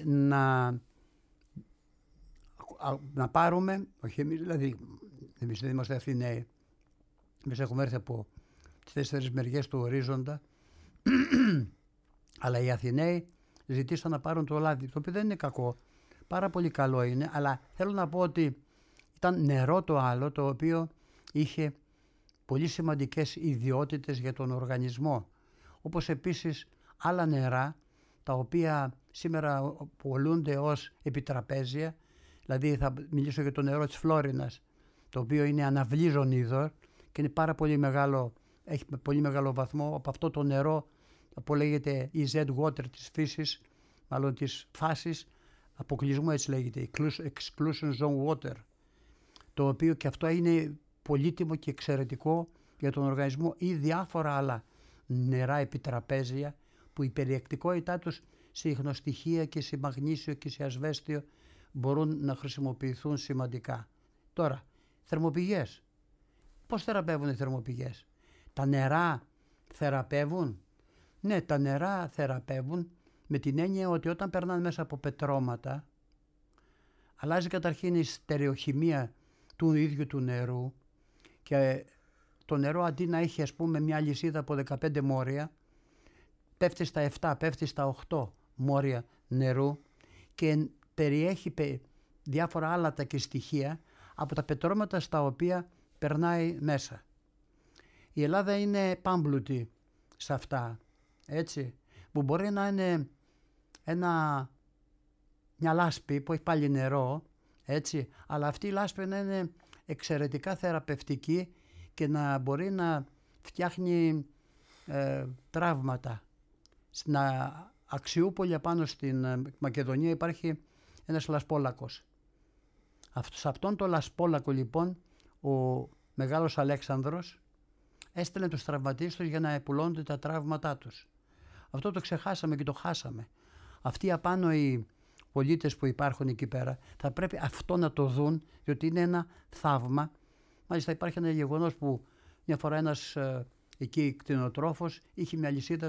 να πάρουμε, όχι εμείς δηλαδή, εμείς δεν είμαστε Αθηναίοι, εμείς έχουμε έρθει από τις 4 μεριές του ορίζοντα, αλλά οι Αθηναίοι ζητήσαν να πάρουν το λάδι, το οποίο δεν είναι κακό, πάρα πολύ καλό είναι, αλλά θέλω να πω ότι ήταν νερό το άλλο, το οποίο είχε πολύ σημαντικές ιδιότητες για τον οργανισμό, όπως επίσης άλλα νερά, τα οποία σήμερα πολλούνται ως επιτραπέζια, δηλαδή θα μιλήσω για το νερό της Φλόρινας, το οποίο είναι αναβλύζον είδωρ και είναι πάρα πολύ μεγάλο, έχει πολύ μεγάλο βαθμό. Από αυτό το νερό απολέγεται η Z-Water της φύσης, μάλλον της φάσης αποκλεισμού, έτσι λέγεται, Exclusion Zone Water, το οποίο και αυτό είναι πολύτιμο και εξαιρετικό για τον οργανισμό, ή διάφορα άλλα νερά επιτραπέζια που η περιεκτικότητά τους σε ιχνοστοιχεία και σε μαγνήσιο και σε ασβέστιο μπορούν να χρησιμοποιηθούν σημαντικά. Τώρα, θερμοπηγές. Πώς θεραπεύουν οι θερμοπηγές? Τα νερά θεραπεύουν? Ναι, τα νερά θεραπεύουν με την έννοια ότι όταν περνάνε μέσα από πετρώματα, αλλάζει καταρχήν η στερεοχημία του ίδιου του νερού και το νερό αντί να έχει, ας πούμε, μια λυσίδα από 15 μόρια, πέφτει στα 7, πέφτει στα 8 μόρια νερού και περιέχει διάφορα άλατα και στοιχεία από τα πετρώματα στα οποία περνάει μέσα. Η Ελλάδα είναι πάμπλουτη σε αυτά, έτσι, που μπορεί να είναι μια λάσπη που έχει πάλι νερό, έτσι, αλλά αυτή η λάσπη να είναι εξαιρετικά θεραπευτική και να μπορεί να φτιάχνει τραύματα. Στην Αξιούπολη απάνω στην Μακεδονία υπάρχει ένας λασπόλακος. Σε αυτόν τον λασπόλακο λοιπόν ο Μεγάλος Αλέξανδρος έστελνε τους τραυματίες για να επουλώνονται τα τραύματά τους. Αυτό το ξεχάσαμε και το χάσαμε. Αυτοί απάνω οι πολίτες που υπάρχουν εκεί πέρα θα πρέπει αυτό να το δουν, διότι είναι ένα θαύμα. Μάλιστα υπάρχει ένα γεγονός που μια φορά ένας εκεί κτηνοτρόφος είχε μια λυσίδα,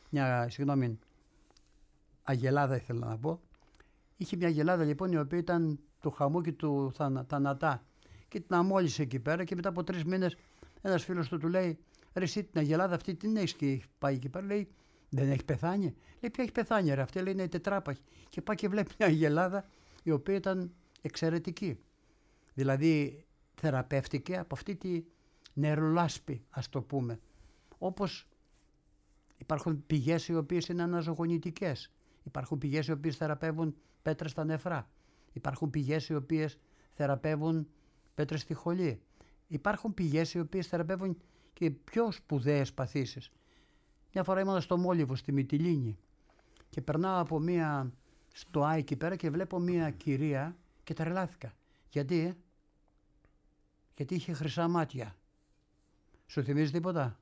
αγελάδα ήθελα να πω. Είχε μια αγελάδα λοιπόν η οποία ήταν του χαμού και του θανατά και την αμόλυσε εκεί πέρα και μετά από 3 μήνες ένας φίλος του λέει «Ρε εσύ την αγελάδα αυτή την έχεις?» Και πάει εκεί πέρα, λέει «Δεν έχει πεθάνει?» Λέει «Ποια έχει πεθάνει ρε?» Αυτή λέει «Είναι τετράπαχη». Και πάει και βλέπει μια αγελάδα η οποία ήταν εξαιρετική. Δηλαδή θεραπεύτηκε από αυτή τη νερολάσπη, ας το πούμε. Όπως υπάρχουν πηγές οι οποίες είναι αναζωογονητικές. Υπάρχουν πηγές οι οποίες θεραπεύουν πέτρες στα νεφρά. Υπάρχουν πηγές οι οποίες θεραπεύουν πέτρες στη χολή. Υπάρχουν πηγές οι οποίες θεραπεύουν και πιο σπουδαίες παθήσεις. Μια φορά ήμουν στο Μόλιβο, στη Μυτιλήνη και περνάω από μία στοά εκεί πέρα και βλέπω μία κυρία και τρελάθηκα. Γιατί είχε χρυσά μάτια. Σου θυμίζει τίποτα?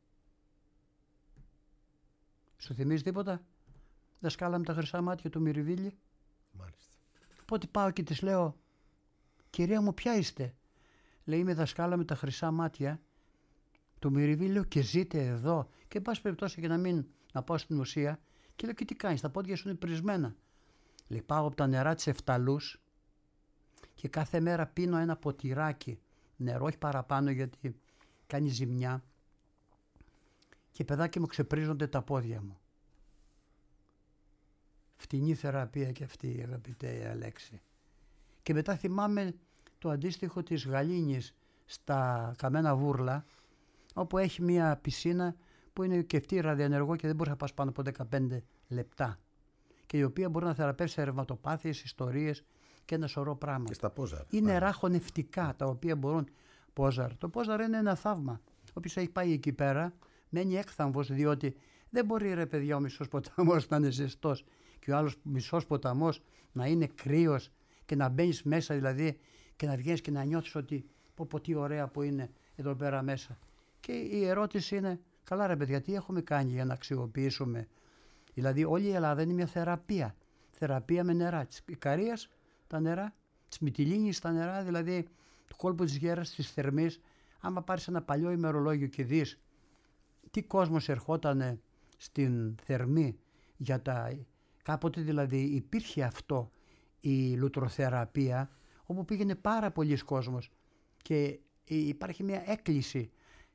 Σου θυμίζει τίποτα? Δασκάλα με τα χρυσά μάτια του Μυριβίλη. Μάλιστα. Οπότε πάω και της λέω «Κυρία μου, ποια είστε?» Λέει «Είμαι δασκάλα με τα χρυσά μάτια του Μυριβίλη». Λέω «Και ζείτε εδώ?» Και εν πάση περιπτώσει για να πάω στην ουσία και λέω «Και τι κάνεις, τα πόδια σου είναι πρισμένα?» Λέει «Πάω από τα νερά της Εφταλούς και κάθε μέρα πίνω ένα ποτηράκι νερό, όχι παραπάνω γιατί κάνει ζημιά, και παιδάκι μου ξεπρίζονται τα πόδια μου». Φτηνή θεραπεία και αυτή, αγαπητέ Αλέξη. Και μετά θυμάμαι το αντίστοιχο της Γαλήνης στα Καμένα Βούρλα, όπου έχει μια πισίνα που είναι και αυτή ραδιενεργό και δεν μπορεί να πας πάνω από 15 λεπτά. Και η οποία μπορεί να θεραπεύσει ρευματοπάθειες, ιστορίες και ένα σωρό πράγματα. Και στα Πόζαρ. Είναι ράχονευτικά τα οποία μπορούν. Πόζαρ. Το Πόζαρ είναι ένα θαύμα. Όποιος έχει πάει εκεί πέρα μένει έκθαμβος, διότι δεν μπορεί ρε παιδιά ο μισός ποταμός να είναι ζεστός και ο άλλος μισός ποταμός να είναι κρύος και να μπαίνεις μέσα δηλαδή και να βγαίνεις και να νιώθεις ότι πω τι ωραία που είναι εδώ πέρα μέσα. Και η ερώτηση είναι, καλά ρε παιδιά, τι έχουμε κάνει για να αξιοποιήσουμε? Δηλαδή όλη η Ελλάδα είναι μια θεραπεία. Θεραπεία με νερά. Της Ικαρίας τα νερά, της Μυτιλήνης τα νερά, δηλαδή του κόλπου της Γέρας, της Θερμής. Άμα πάρεις ένα παλιό ημερολόγιο και δεις τι κόσμος ερχότανε στην Θερμή για κάποτε δηλαδή υπήρχε αυτό η λουτροθεραπεία, όπου πήγαινε πάρα πολλοί κόσμος και υπάρχει μια έκκληση.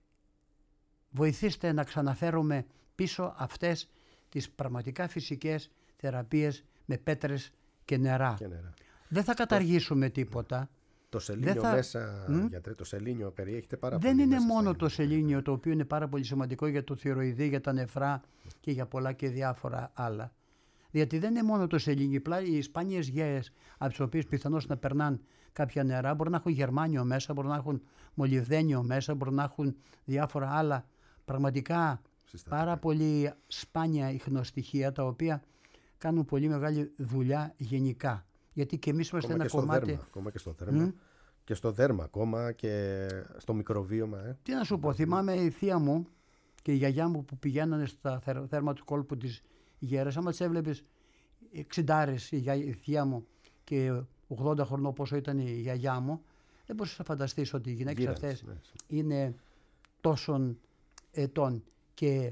Βοηθήστε να ξαναφέρουμε πίσω αυτές τις πραγματικά φυσικές θεραπείες με πέτρες και νερά. Δεν θα καταργήσουμε τίποτα. Το σελήνιο μέσα, γιατρέ, το σελήνιο περιέχεται πάρα πολύ. Δεν είναι μόνο το σελήνιο, το οποίο είναι πάρα πολύ σημαντικό για το θηροειδή, για τα νεφρά και για πολλά και διάφορα άλλα. Γιατί δεν είναι μόνο το σελήνιο. Οι σπάνιες γέες, από τις οποίες πιθανώς να περνάνε κάποια νερά, μπορεί να έχουν γερμάνιο μέσα, μπορεί να έχουν μολυβδένιο μέσα, μπορεί να έχουν διάφορα άλλα πραγματικά πάρα πολύ σπάνια ιχνοστοιχεία, τα οποία κάνουν πολύ μεγάλη δουλειά γενικά. Γιατί και εμείς είμαστε ένα κομμάτι. Ακόμα και στο δέρμα. Και στο δέρμα ακόμα και στο μικροβίωμα. Τι να σου πω, θυμάμαι η θεία μου και η γιαγιά μου που πηγαίνανε στα θέρμα του κόλπου της Γέρας. Άμα τις έβλεπες 60 η θεία μου και 80 χρονών πόσο ήταν η γιαγιά μου, δεν μπορείς να φανταστείς ότι οι γυναίκες αυτές είναι τόσων ετών και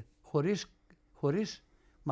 χωρίς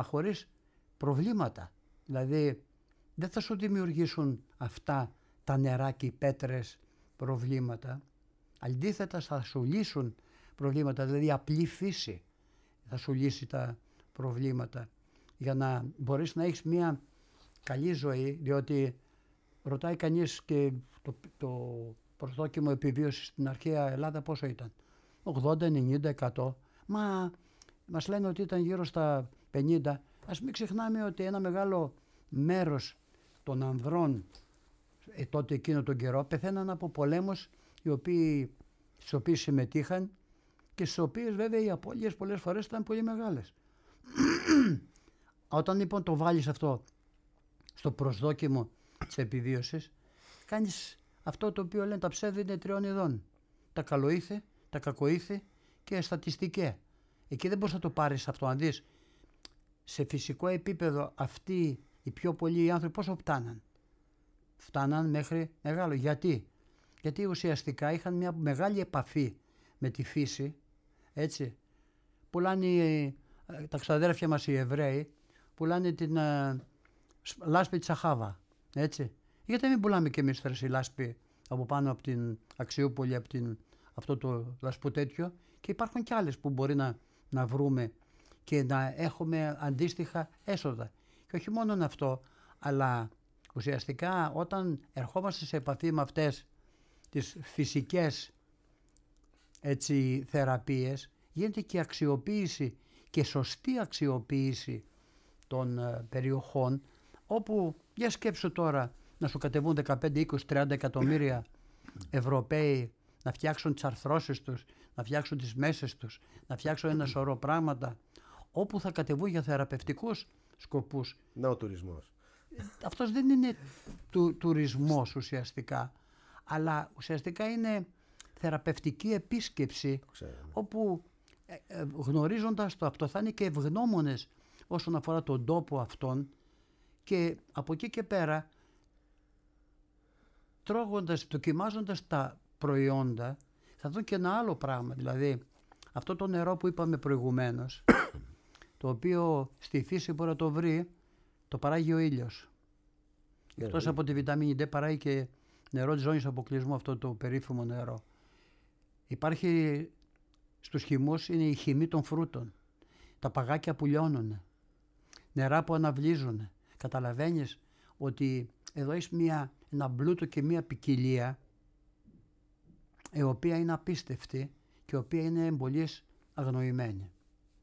προβλήματα. Δηλαδή δεν θα σου δημιουργήσουν αυτά τα νερά και οι πέτρες προβλήματα. Αντίθετα θα σου λύσουν προβλήματα, δηλαδή απλή φύση θα σου λύσει τα προβλήματα για να μπορείς να έχεις μια καλή ζωή, διότι ρωτάει κανείς και το προσδόκιμο επιβίωση στην αρχαία Ελλάδα πόσο ήταν? 80, 90, 100. Μας λένε ότι ήταν γύρω στα 50. Ας μην ξεχνάμε ότι ένα μεγάλο μέρος των ανδρών τότε εκείνο τον καιρό πεθαίναν από πολέμους στις οποίες συμμετείχαν και στις οποίες βέβαια οι απώλειες πολλές φορές ήταν πολύ μεγάλες. Όταν λοιπόν το βάλεις αυτό στο προσδόκιμο της επιβίωσης, κάνεις αυτό το οποίο λένε τα ψεύδη είναι 3 ειδών. Τα καλοήθη, τα κακοήθη και στατιστικέ. Εκεί δεν μπορείς να το πάρεις αυτό. Αν δεις σε φυσικό επίπεδο αυτοί οι πιο πολλοί άνθρωποι πόσο φτάναν. Φτάναν μέχρι μεγάλο. Γιατί? Γιατί ουσιαστικά είχαν μια μεγάλη επαφή με τη φύση, έτσι. Πουλάνε τα ξαδέρφια μας οι Εβραίοι, πουλάνε την λάσπη της Αχάβα, έτσι. Γιατί μην πουλάμε και εμείς η λάσπη από πάνω από την Αξιούπολη, από αυτό το λασποτέτιο, και υπάρχουν κι άλλες που μπορεί να βρούμε και να έχουμε αντίστοιχα έσοδα. Και όχι μόνο αυτό, αλλά ουσιαστικά όταν ερχόμαστε σε επαφή με αυτές τις φυσικές, έτσι, θεραπείες, γίνεται και αξιοποίηση και σωστή αξιοποίηση των περιοχών, όπου για σκέψου τώρα να σου κατεβούν 15, 20, 30 εκατομμύρια Ευρωπαίοι να φτιάξουν τις αρθρώσεις τους, να φτιάξουν τις μέσες τους, να φτιάξουν ένα σωρό πράγματα, όπου θα κατεβούν για θεραπευτικούς σκοπούς. Να, ο τουρισμός. Αυτός δεν είναι τουρισμός ουσιαστικά, αλλά ουσιαστικά είναι θεραπευτική επίσκεψη, όπου γνωρίζοντας το αυτό θα είναι και ευγνώμονες όσον αφορά τον τόπο αυτόν, και από εκεί και πέρα τρώγοντας, δοκιμάζοντας τα προϊόντα, θα δουν και ένα άλλο πράγμα. Δηλαδή αυτό το νερό που είπαμε προηγουμένως, το οποίο στη φύση μπορεί να το βρει, το παράγει ο ήλιος. Εκτός από τη βιταμίνη D παράγει και νερό της ζώνης αποκλεισμού, αυτό το περίφημο νερό. Υπάρχει στους χυμούς, είναι η χυμή των φρούτων, τα παγάκια που λιώνουν, νερά που αναβλύζουν. Καταλαβαίνεις ότι εδώ έχεις ένα πλούτο και μια ποικιλία, η οποία είναι απίστευτη και η οποία είναι εμπολής αγνοημένη.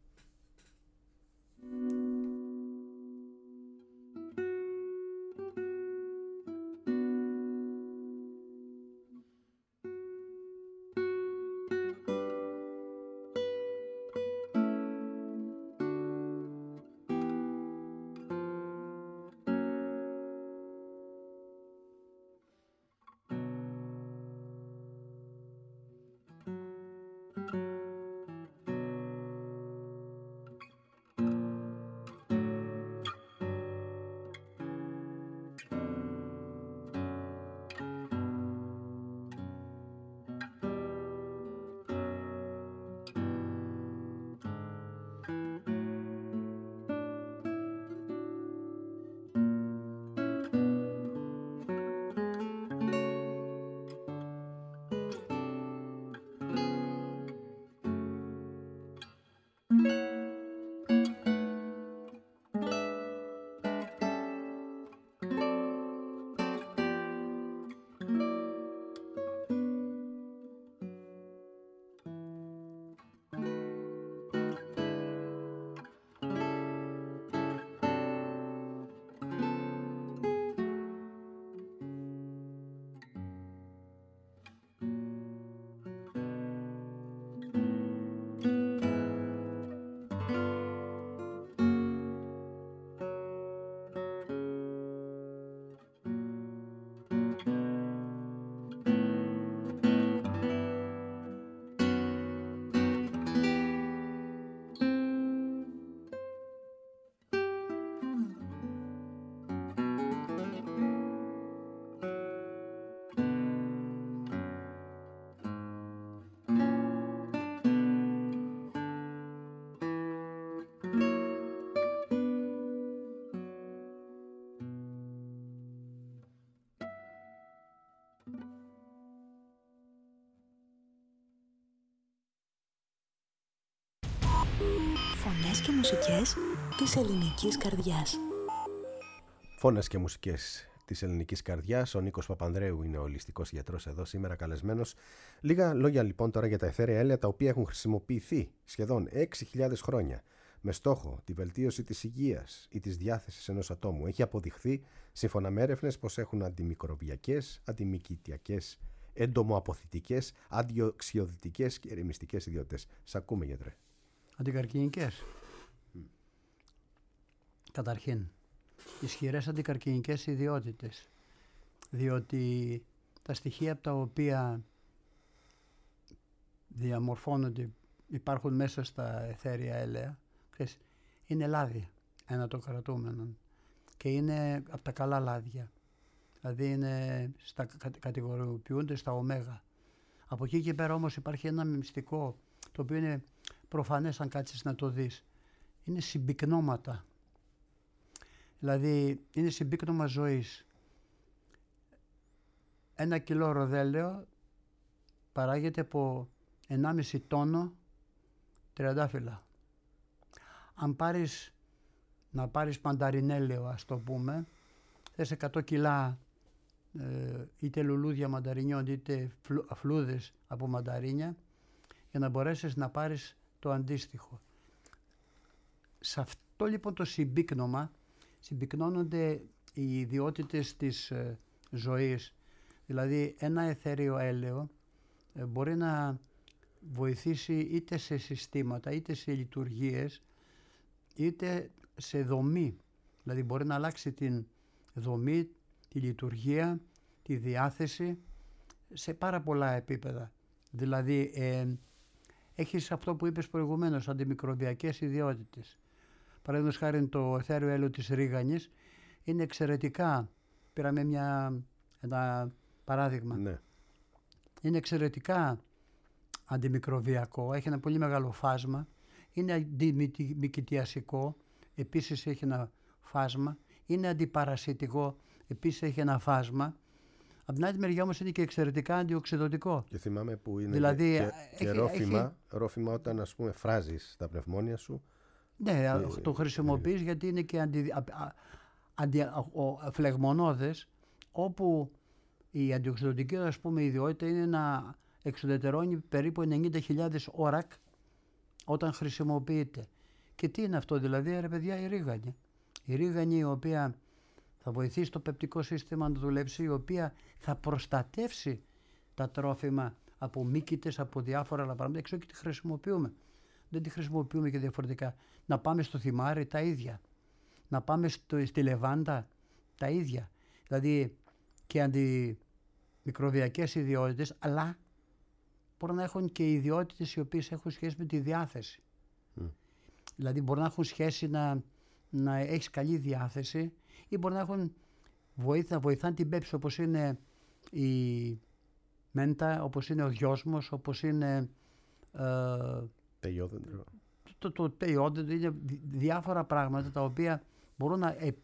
Φωνές και μουσικές της ελληνικής καρδιάς. Φωνές και μουσικές της ελληνικής καρδιάς. Ο Νίκος Παπανδρέου είναι ο ολιστικός γιατρός εδώ σήμερα καλεσμένος. Λίγα λόγια λοιπόν τώρα για τα αιθέρια έλαια, τα οποία έχουν χρησιμοποιηθεί σχεδόν 6.000 χρόνια με στόχο τη βελτίωση της υγείας ή της διάθεσης ενός ατόμου. Έχει αποδειχθεί σύμφωνα με έρευνες πως έχουν αντιμικροβιακές, αντιμικητιακές, εντομοαποθητικές, αντιοξυδοτικές και ερεμιστικές ιδιότητες. Σ' ακούμε, γιατρέ. Αντικαρκινικές. Καταρχήν, ισχυρές αντικαρκινικές ιδιότητες, διότι τα στοιχεία από τα οποία διαμορφώνονται, υπάρχουν μέσα στα αιθέρια έλαια, είναι λάδια, ένα των κρατούμενων, και είναι από τα καλά λάδια. Δηλαδή κατηγοριοποιούνται στα ωμέγα. Από εκεί και πέρα όμως υπάρχει ένα μυστικό, το οποίο είναι προφανές αν κάτσεις να το δεις. Είναι συμπυκνώματα. Δηλαδή είναι συμπύκνωμα ζωής. 1 κιλό ροδέλαιο παράγεται από 1,5 τόνο τριαντάφυλλα. Αν να πάρεις μανταρινέλαιο, ας το πούμε, θες 100 κιλά είτε λουλούδια μανταρινιών είτε φλούδες από μανταρίνια, για να μπορέσεις να πάρεις το αντίστοιχο. Σε αυτό λοιπόν το συμπύκνωμα συμπυκνώνονται οι ιδιότητες της ζωής. Δηλαδή ένα αιθέριο έλαιο μπορεί να βοηθήσει είτε σε συστήματα, είτε σε λειτουργίες, είτε σε δομή. Δηλαδή μπορεί να αλλάξει την δομή, τη λειτουργία, τη διάθεση σε πάρα πολλά επίπεδα. Δηλαδή έχεις αυτό που είπες προηγουμένως, αντιμικροβιακές ιδιότητες. Παραδείγματος χάρη το αιθέριο έλαιο της ρίγανης είναι εξαιρετικά, πήραμε ένα παράδειγμα, ναι. Είναι εξαιρετικά αντιμικροβιακό, έχει ένα πολύ μεγάλο φάσμα, είναι αντιμικητιασικό, επίσης έχει ένα φάσμα, είναι αντιπαρασιτικό, επίσης έχει ένα φάσμα. Από την άλλη μεριά όμως είναι και εξαιρετικά αντιοξυδοτικό. Και θυμάμαι που είναι δηλαδή, και ρόφημα όταν, ας πούμε, φράζεις τα πνευμόνια σου. Ναι, το χρησιμοποιείς γιατί είναι και φλεγμονώδες, όπου η αντιοξυδοτική, ας πούμε, ιδιότητα είναι να εξουδετερώνει περίπου 90.000 όρακ όταν χρησιμοποιείται. Και τι είναι αυτό, δηλαδή, ρε παιδιά, η ρίγανη. Η ρίγανη η οποία θα βοηθήσει το πεπτικό σύστημα να δουλέψει, η οποία θα προστατεύσει τα τρόφιμα από μύκητες, από διάφορα άλλα πράγματα, εξώ και τη χρησιμοποιούμε. Δεν τη χρησιμοποιούμε και διαφορετικά. Να πάμε στο θυμάρι, τα ίδια. Να πάμε στη λεβάντα, τα ίδια. Δηλαδή και αντιμικροβιακές ιδιότητες, αλλά μπορούν να έχουν και ιδιότητες οι οποίες έχουν σχέση με τη διάθεση. Δηλαδή μπορεί να έχουν σχέση να έχεις καλή διάθεση, ή μπορεί να έχουν βοηθάνε την πέψη, όπως είναι η μέντα, όπως είναι ο δυόσμος, όπως είναι τεϊόδεντρο. Το τεϊόδεντρο, είναι διάφορα πράγματα τα οποία μπορούν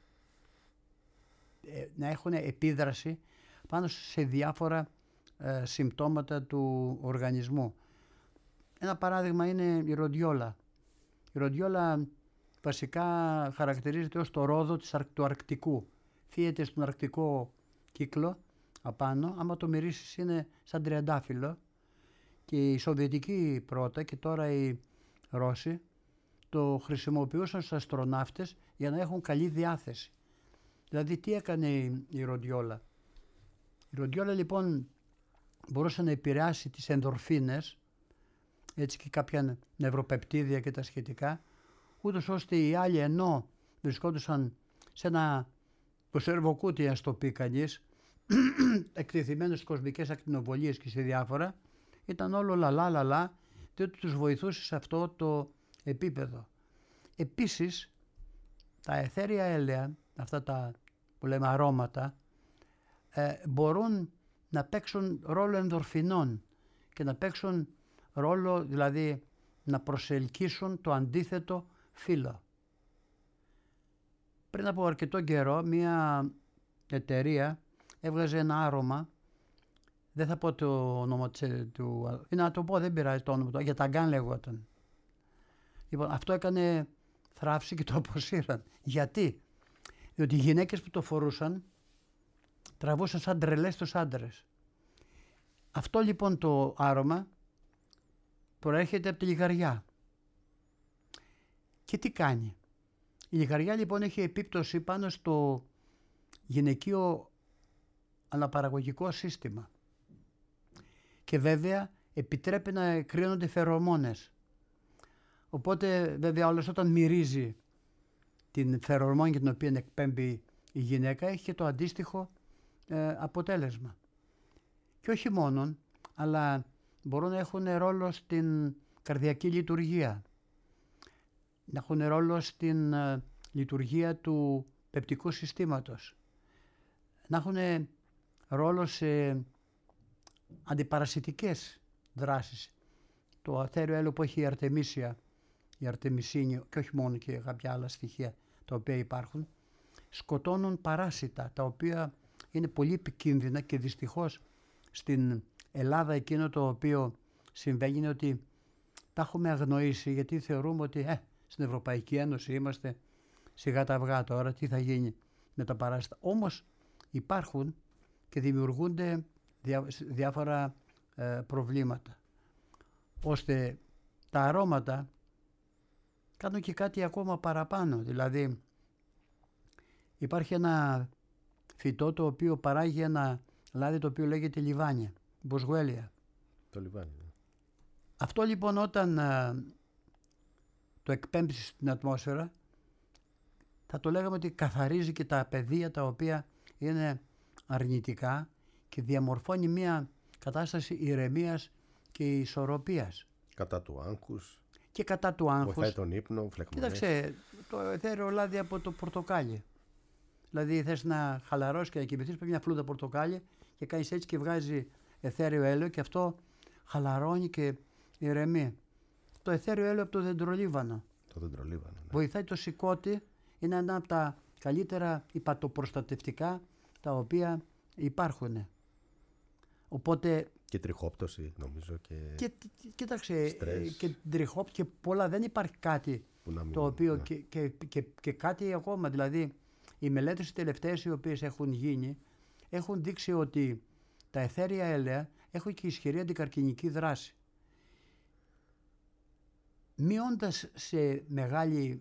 να έχουν επίδραση πάνω σε διάφορα συμπτώματα του οργανισμού. Ένα παράδειγμα είναι η ροντιόλα. Η ροντιόλα βασικά χαρακτηρίζεται ως το ρόδο του Αρκτικού. Φύεται στον Αρκτικό κύκλο απάνω, άμα το μυρίσεις είναι σαν τριαντάφυλλο, και οι Σοβιετικοί πρώτα και τώρα οι Ρώσοι το χρησιμοποιούσαν στους αστροναύτες για να έχουν καλή διάθεση. Δηλαδή τι έκανε η ροντιόλα. Η ροντιόλα λοιπόν μπορούσε να επηρεάσει τις ενδορφίνες, έτσι και κάποια νευροπεπτίδια και τα σχετικά, ούτως ώστε οι άλλοι, ενώ βρισκόντουσαν σε ένα σερβοκούτι, ας το πει κανείς, εκτεθειμένους στις κοσμικές ακτινοβολίες και σε διάφορα, ήταν όλο λαλά, διότι τους βοηθούσε σε αυτό το επίπεδο. Επίσης, τα αιθέρια έλαια, αυτά τα που λέμε αρώματα, μπορούν να παίξουν ρόλο ενδορφινών και να παίξουν ρόλο, δηλαδή να προσελκύσουν το αντίθετο φύλο. Πριν από αρκετό καιρό μια εταιρεία έβγαζε ένα άρωμα, δεν θα πω το όνομα του, να το πω, δεν πειράζει το όνομα του, για ταγκάν λεγόταν. Λοιπόν, αυτό έκανε θράψη και το αποσύραν. Γιατί? Διότι οι γυναίκες που το φορούσαν τραβούσαν σαν τρελές τους άντρες. Αυτό λοιπόν το άρωμα προέρχεται από τη λιγαριά. Και τι κάνει? Η λιγαριά λοιπόν έχει επίπτωση πάνω στο γυναικείο αναπαραγωγικό σύστημα. και βέβαια επιτρέπει να κρίνονται φερομόνες. Οπότε βέβαια όλος όταν μυρίζει την φερομόνη την οποία εκπέμπει η γυναίκα έχει και το αντίστοιχο αποτέλεσμα. Και όχι μόνον, αλλά μπορούν να έχουν ρόλο στην καρδιακή λειτουργία, να έχουν ρόλο στην λειτουργία του πεπτικού συστήματος, να έχουν ρόλο σε αντιπαρασιτικές δράσεις. Το αθέριο έλαιο που έχει η αρτεμίσια, η αρτεμισίνη και όχι μόνο και κάποια άλλα στοιχεία τα οποία υπάρχουν, σκοτώνουν παράσιτα τα οποία είναι πολύ επικίνδυνα και δυστυχώς στην Ελλάδα εκείνο το οποίο συμβαίνει είναι ότι τα έχουμε αγνοήσει γιατί θεωρούμε ότι στην Ευρωπαϊκή Ένωση είμαστε σιγά τα αυγά τώρα, τι θα γίνει με τα παράσιτα. Όμως υπάρχουν και δημιουργούνται διάφορα προβλήματα, ώστε τα αρώματα κάνουν και κάτι ακόμα παραπάνω. Δηλαδή υπάρχει ένα φυτό το οποίο παράγει ένα λάδι το οποίο λέγεται λιβάνια, μποσγουέλια. Το λιβάνι. Ναι. Αυτό λοιπόν όταν το εκπέμψει στην ατμόσφαιρα θα το λέγαμε ότι καθαρίζει και τα πεδία τα οποία είναι αρνητικά και διαμορφώνει μια κατάσταση ηρεμίας και ισορροπίας. Κατά του άγχους. Και κατά του άγχους. Βοηθάει τον ύπνο, φλεγμονές. Κοίταξε, το εθέριο λάδι από το πορτοκάλι. Δηλαδή θες να χαλαρώσεις και να κοιμηθείς, πρέπει μια φλούδα πορτοκάλι και κάνεις έτσι και βγάζει εθέριο έλαιο και αυτό χαλαρώνει και ηρεμεί. Το εθέριο έλαιο από το δεντρολίβανο. Το δεντρολίβανο. Ναι. Βοηθάει το σηκώτη, είναι ένα από τα καλύτερα υπατοπροστατευτικά τα οποία υπάρχουν. Οπότε. Και τριχόπτωση νομίζω και. Κοίταξε, στρες. Και τριχόπτωση και πολλά. Δεν υπάρχει κάτι το οποίο. Ναι. Και κάτι ακόμα. Δηλαδή, οι μελέτες τελευταίες οι οποίες έχουν γίνει έχουν δείξει ότι τα αιθέρια έλαια έχουν και ισχυρή αντικαρκινική δράση. Μειώντας σε μεγάλη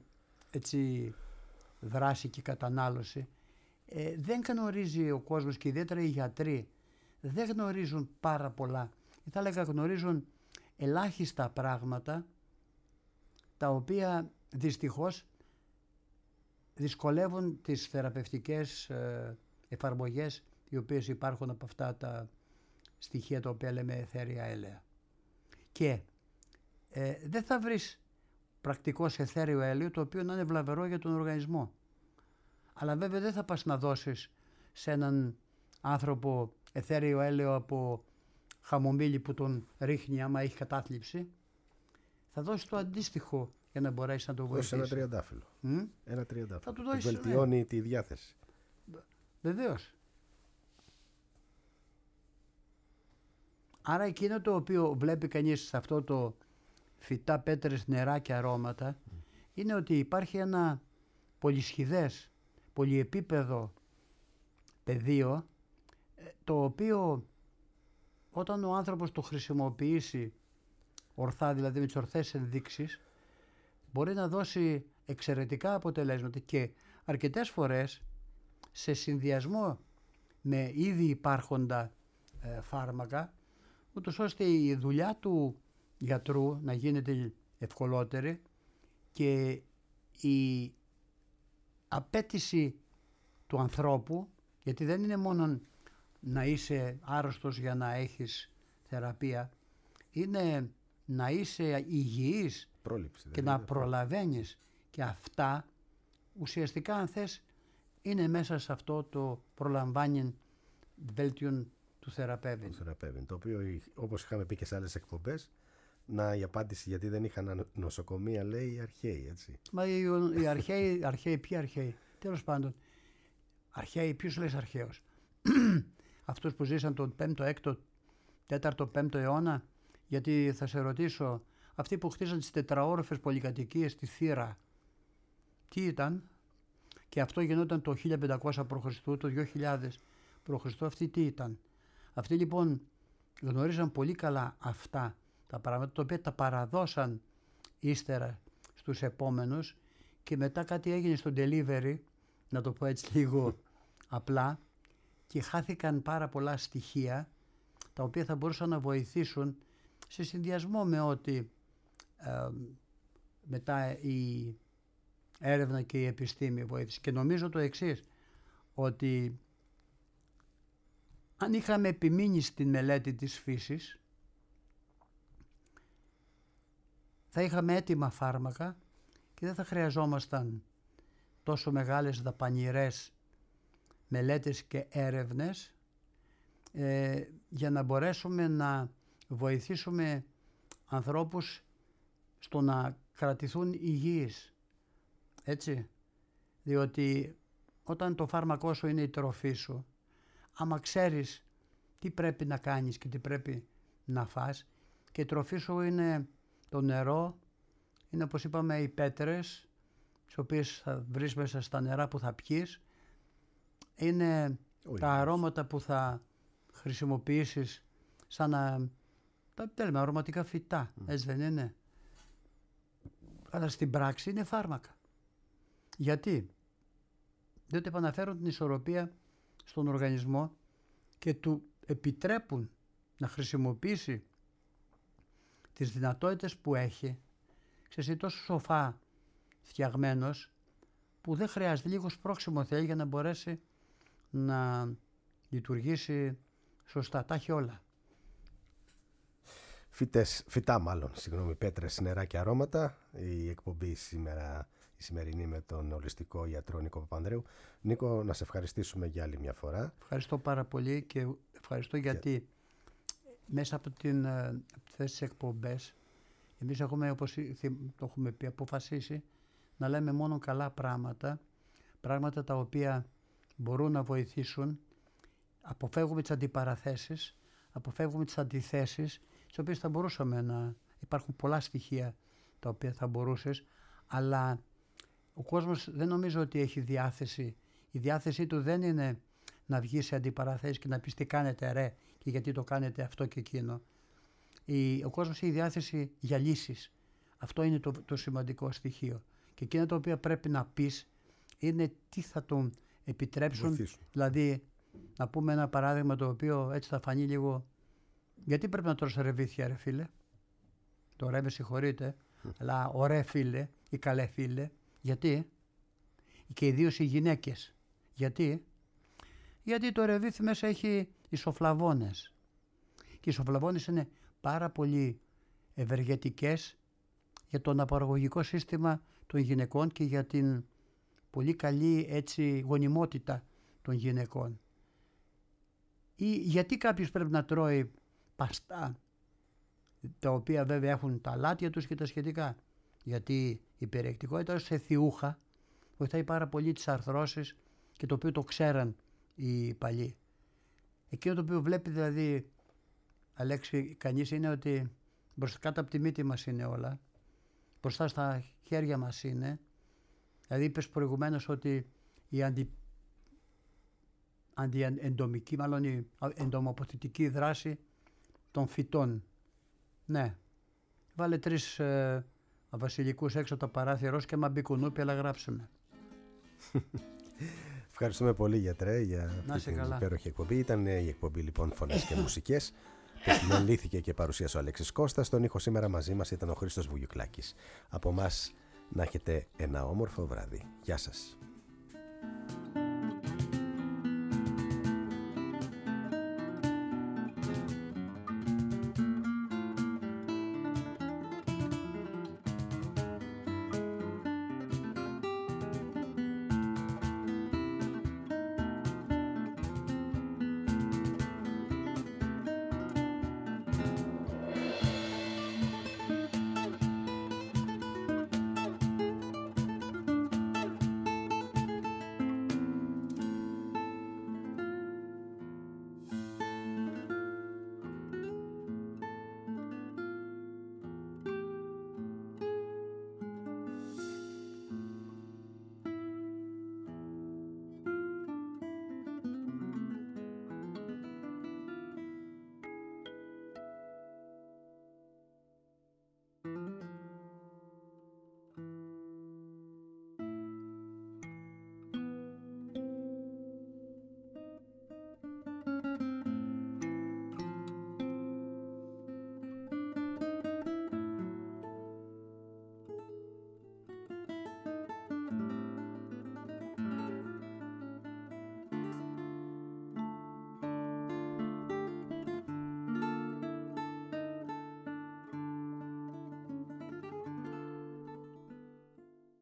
δράση και κατανάλωση, δεν γνωρίζει ο κόσμος και ιδιαίτερα οι γιατροί δεν γνωρίζουν πάρα πολλά. Θα έλεγα γνωρίζουν ελάχιστα πράγματα τα οποία δυστυχώς δυσκολεύουν τις θεραπευτικές εφαρμογές οι οποίες υπάρχουν από αυτά τα στοιχεία τα οποία λέμε αιθέρια έλαια. Και δεν θα βρεις πρακτικό αιθέριο έλαιο το οποίο να είναι βλαβερό για τον οργανισμό. Αλλά βέβαια δεν θα πας να δώσεις σε έναν άνθρωπο αιθέριο έλαιο από χαμομήλι που τον ρίχνει άμα έχει κατάθλιψη. Θα δώσεις το αντίστοιχο για να μπορέσει να το βοηθήσει. Ένα τριαντάφυλλο. Ένα τριαντάφυλλο. Θα του δώσεις, βελτιώνει τη διάθεση. Βεβαίως. Άρα εκείνο το οποίο βλέπει κανείς σε αυτό το φυτά, πέτρες, νερά και αρώματα είναι ότι υπάρχει ένα πολυσχηδές, πολυεπίπεδο πεδίο το οποίο όταν ο άνθρωπος το χρησιμοποιήσει ορθά, δηλαδή με τις ορθές ενδείξεις, μπορεί να δώσει εξαιρετικά αποτελέσματα και αρκετές φορές σε συνδυασμό με ήδη υπάρχοντα φάρμακα, ούτως ώστε η δουλειά του γιατρού να γίνεται ευκολότερη και η απέτηση του ανθρώπου, γιατί δεν είναι μόνο να είσαι άρρωστος για να έχεις θεραπεία, είναι να είσαι υγιής Πρόληψη, και να προλαβαίνεις, και αυτά ουσιαστικά αν θες είναι μέσα σε αυτό το προλαμβάνει βέλτιον του θεραπεύει. Το οποίο όπως είχαμε πει και σε άλλες εκπομπές, η απάντηση γιατί δεν είχαν νοσοκομεία λέει οι αρχαίοι, έτσι. Μα οι αρχαίοι, ποιοι αρχαίοι, τέλος πάντων, αρχαίοι, ποιους λες αρχαίος? Αυτούς που ζήσαν τον 5ο, 6ο, 4ο, 5ο αιώνα, γιατί θα σε ρωτήσω, αυτοί που χτίζαν τις τετραόροφες πολυκατοικίες στη Θήρα, τι ήταν? Και αυτό γινόταν το 1500 π.Χ., το 2000 π.Χ., αυτοί τι ήταν? Αυτοί λοιπόν γνωρίζαν πολύ καλά αυτά τα πράγματα, τα οποία τα παραδώσαν ύστερα στους επόμενους και μετά κάτι έγινε στο delivery, να το πω έτσι λίγο απλά, και χάθηκαν πάρα πολλά στοιχεία τα οποία θα μπορούσαν να βοηθήσουν σε συνδυασμό με ότι μετά η έρευνα και η επιστήμη βοήθησε. Και νομίζω το εξής, ότι αν είχαμε επιμείνει στην μελέτη της φύσης, θα είχαμε έτοιμα φάρμακα και δεν θα χρειαζόμασταν τόσο μεγάλες δαπανηρές μελέτες και έρευνες για να μπορέσουμε να βοηθήσουμε ανθρώπους στο να κρατηθούν υγιείς. Έτσι, διότι όταν το φάρμακό σου είναι η τροφή σου, άμα ξέρεις τι πρέπει να κάνεις και τι πρέπει να φας, και η τροφή σου είναι το νερό, είναι όπως είπαμε οι πέτρες, τις οποίες θα βρεις μέσα στα νερά που θα πιείς, είναι τα αρώματα που θα χρησιμοποιήσεις σαν τα τέλμα αρωματικά φυτά, έτσι δεν είναι? Αλλά στην πράξη είναι φάρμακα. Γιατί? Διότι επαναφέρουν την ισορροπία στον οργανισμό και του επιτρέπουν να χρησιμοποιήσει τις δυνατότητες που έχει. Ξέρεις, τόσο σοφά φτιαγμένος που δεν χρειάζεται, λίγο σπρώξιμο θέλει για να μπορέσει να λειτουργήσει σωστά. Τα έχει όλα. Πέτρες, νερά και αρώματα. Η εκπομπή σήμερα, η σημερινή, με τον ολιστικό ιατρό Νίκο Παπανδρέου. Νίκο, να σε ευχαριστήσουμε για άλλη μια φορά. Ευχαριστώ πάρα πολύ και ευχαριστώ γιατί μέσα από τις εκπομπές εμείς έχουμε, όπως το έχουμε πει, αποφασίσει να λέμε μόνο καλά πράγματα τα οποία μπορούν να βοηθήσουν. Αποφεύγουμε τις αντιπαραθέσεις, αποφεύγουμε τις αντιθέσεις, τις οποίες θα μπορούσαμε να... Υπάρχουν πολλά στοιχεία τα οποία θα μπορούσες, αλλά ο κόσμος δεν νομίζω ότι έχει διάθεση. Η διάθεσή του δεν είναι να βγει σε αντιπαραθέσεις και να πεις τι κάνετε ρε και γιατί το κάνετε αυτό και εκείνο. Ο κόσμος έχει διάθεση για λύσεις. Αυτό είναι το σημαντικό στοιχείο. Και εκείνα τα οποία πρέπει να πεις είναι τι θα τον επιτρέψουν. Βοηθήσουν. Δηλαδή, να πούμε ένα παράδειγμα το οποίο έτσι θα φανεί λίγο. Γιατί πρέπει να τρως ρεβίθια, ρε φίλε? Το ρε με συγχωρείτε, αλλά ωραία φίλε ή καλέ φίλε. Γιατί? Και ιδίως οι γυναίκες. Γιατί? Γιατί το ρεβίθι μέσα έχει ισοφλαβόνες. Και οι ισοφλαβόνες είναι πάρα πολύ ευεργετικές για το αναπαραγωγικό σύστημα των γυναικών και για την πολύ καλή έτσι γονιμότητα των γυναικών. Ή γιατί κάποιος πρέπει να τρώει παστά, τα οποία βέβαια έχουν τα αλάτια τους και τα σχετικά? Γιατί η περιεκτικότητα σε θιούχα βοηθάει πάρα πολύ τις αρθρώσεις και το οποίο το ξέραν οι παλιοί. Εκείνο το οποίο βλέπει δηλαδή, Αλέξη, κανείς είναι ότι μπροστά κάτω από τη μύτη μας είναι όλα, μπροστά στα χέρια μας είναι. Δηλαδή είπες προηγουμένως ότι η αντιεντομική, μάλλον η εντομοποθητική δράση των φυτών. Ναι. Βάλε 3 βασιλικούς έξω τα παράθυρα και μα μπει κουνούπι, αλλά γράψουμε. Ευχαριστούμε πολύ, γιατρέ, για αυτή την υπέροχη εκπομπή. Ήταν η εκπομπή λοιπόν Φωνές και Μουσικές, που συνολήθηκε και παρουσίασε ο Αλέξης Κώστας. Στον ήχο σήμερα μαζί μας ήταν ο Χρήστος Βουγιουκλάκης. Από εμάς να έχετε ένα όμορφο βράδυ. Γεια σας.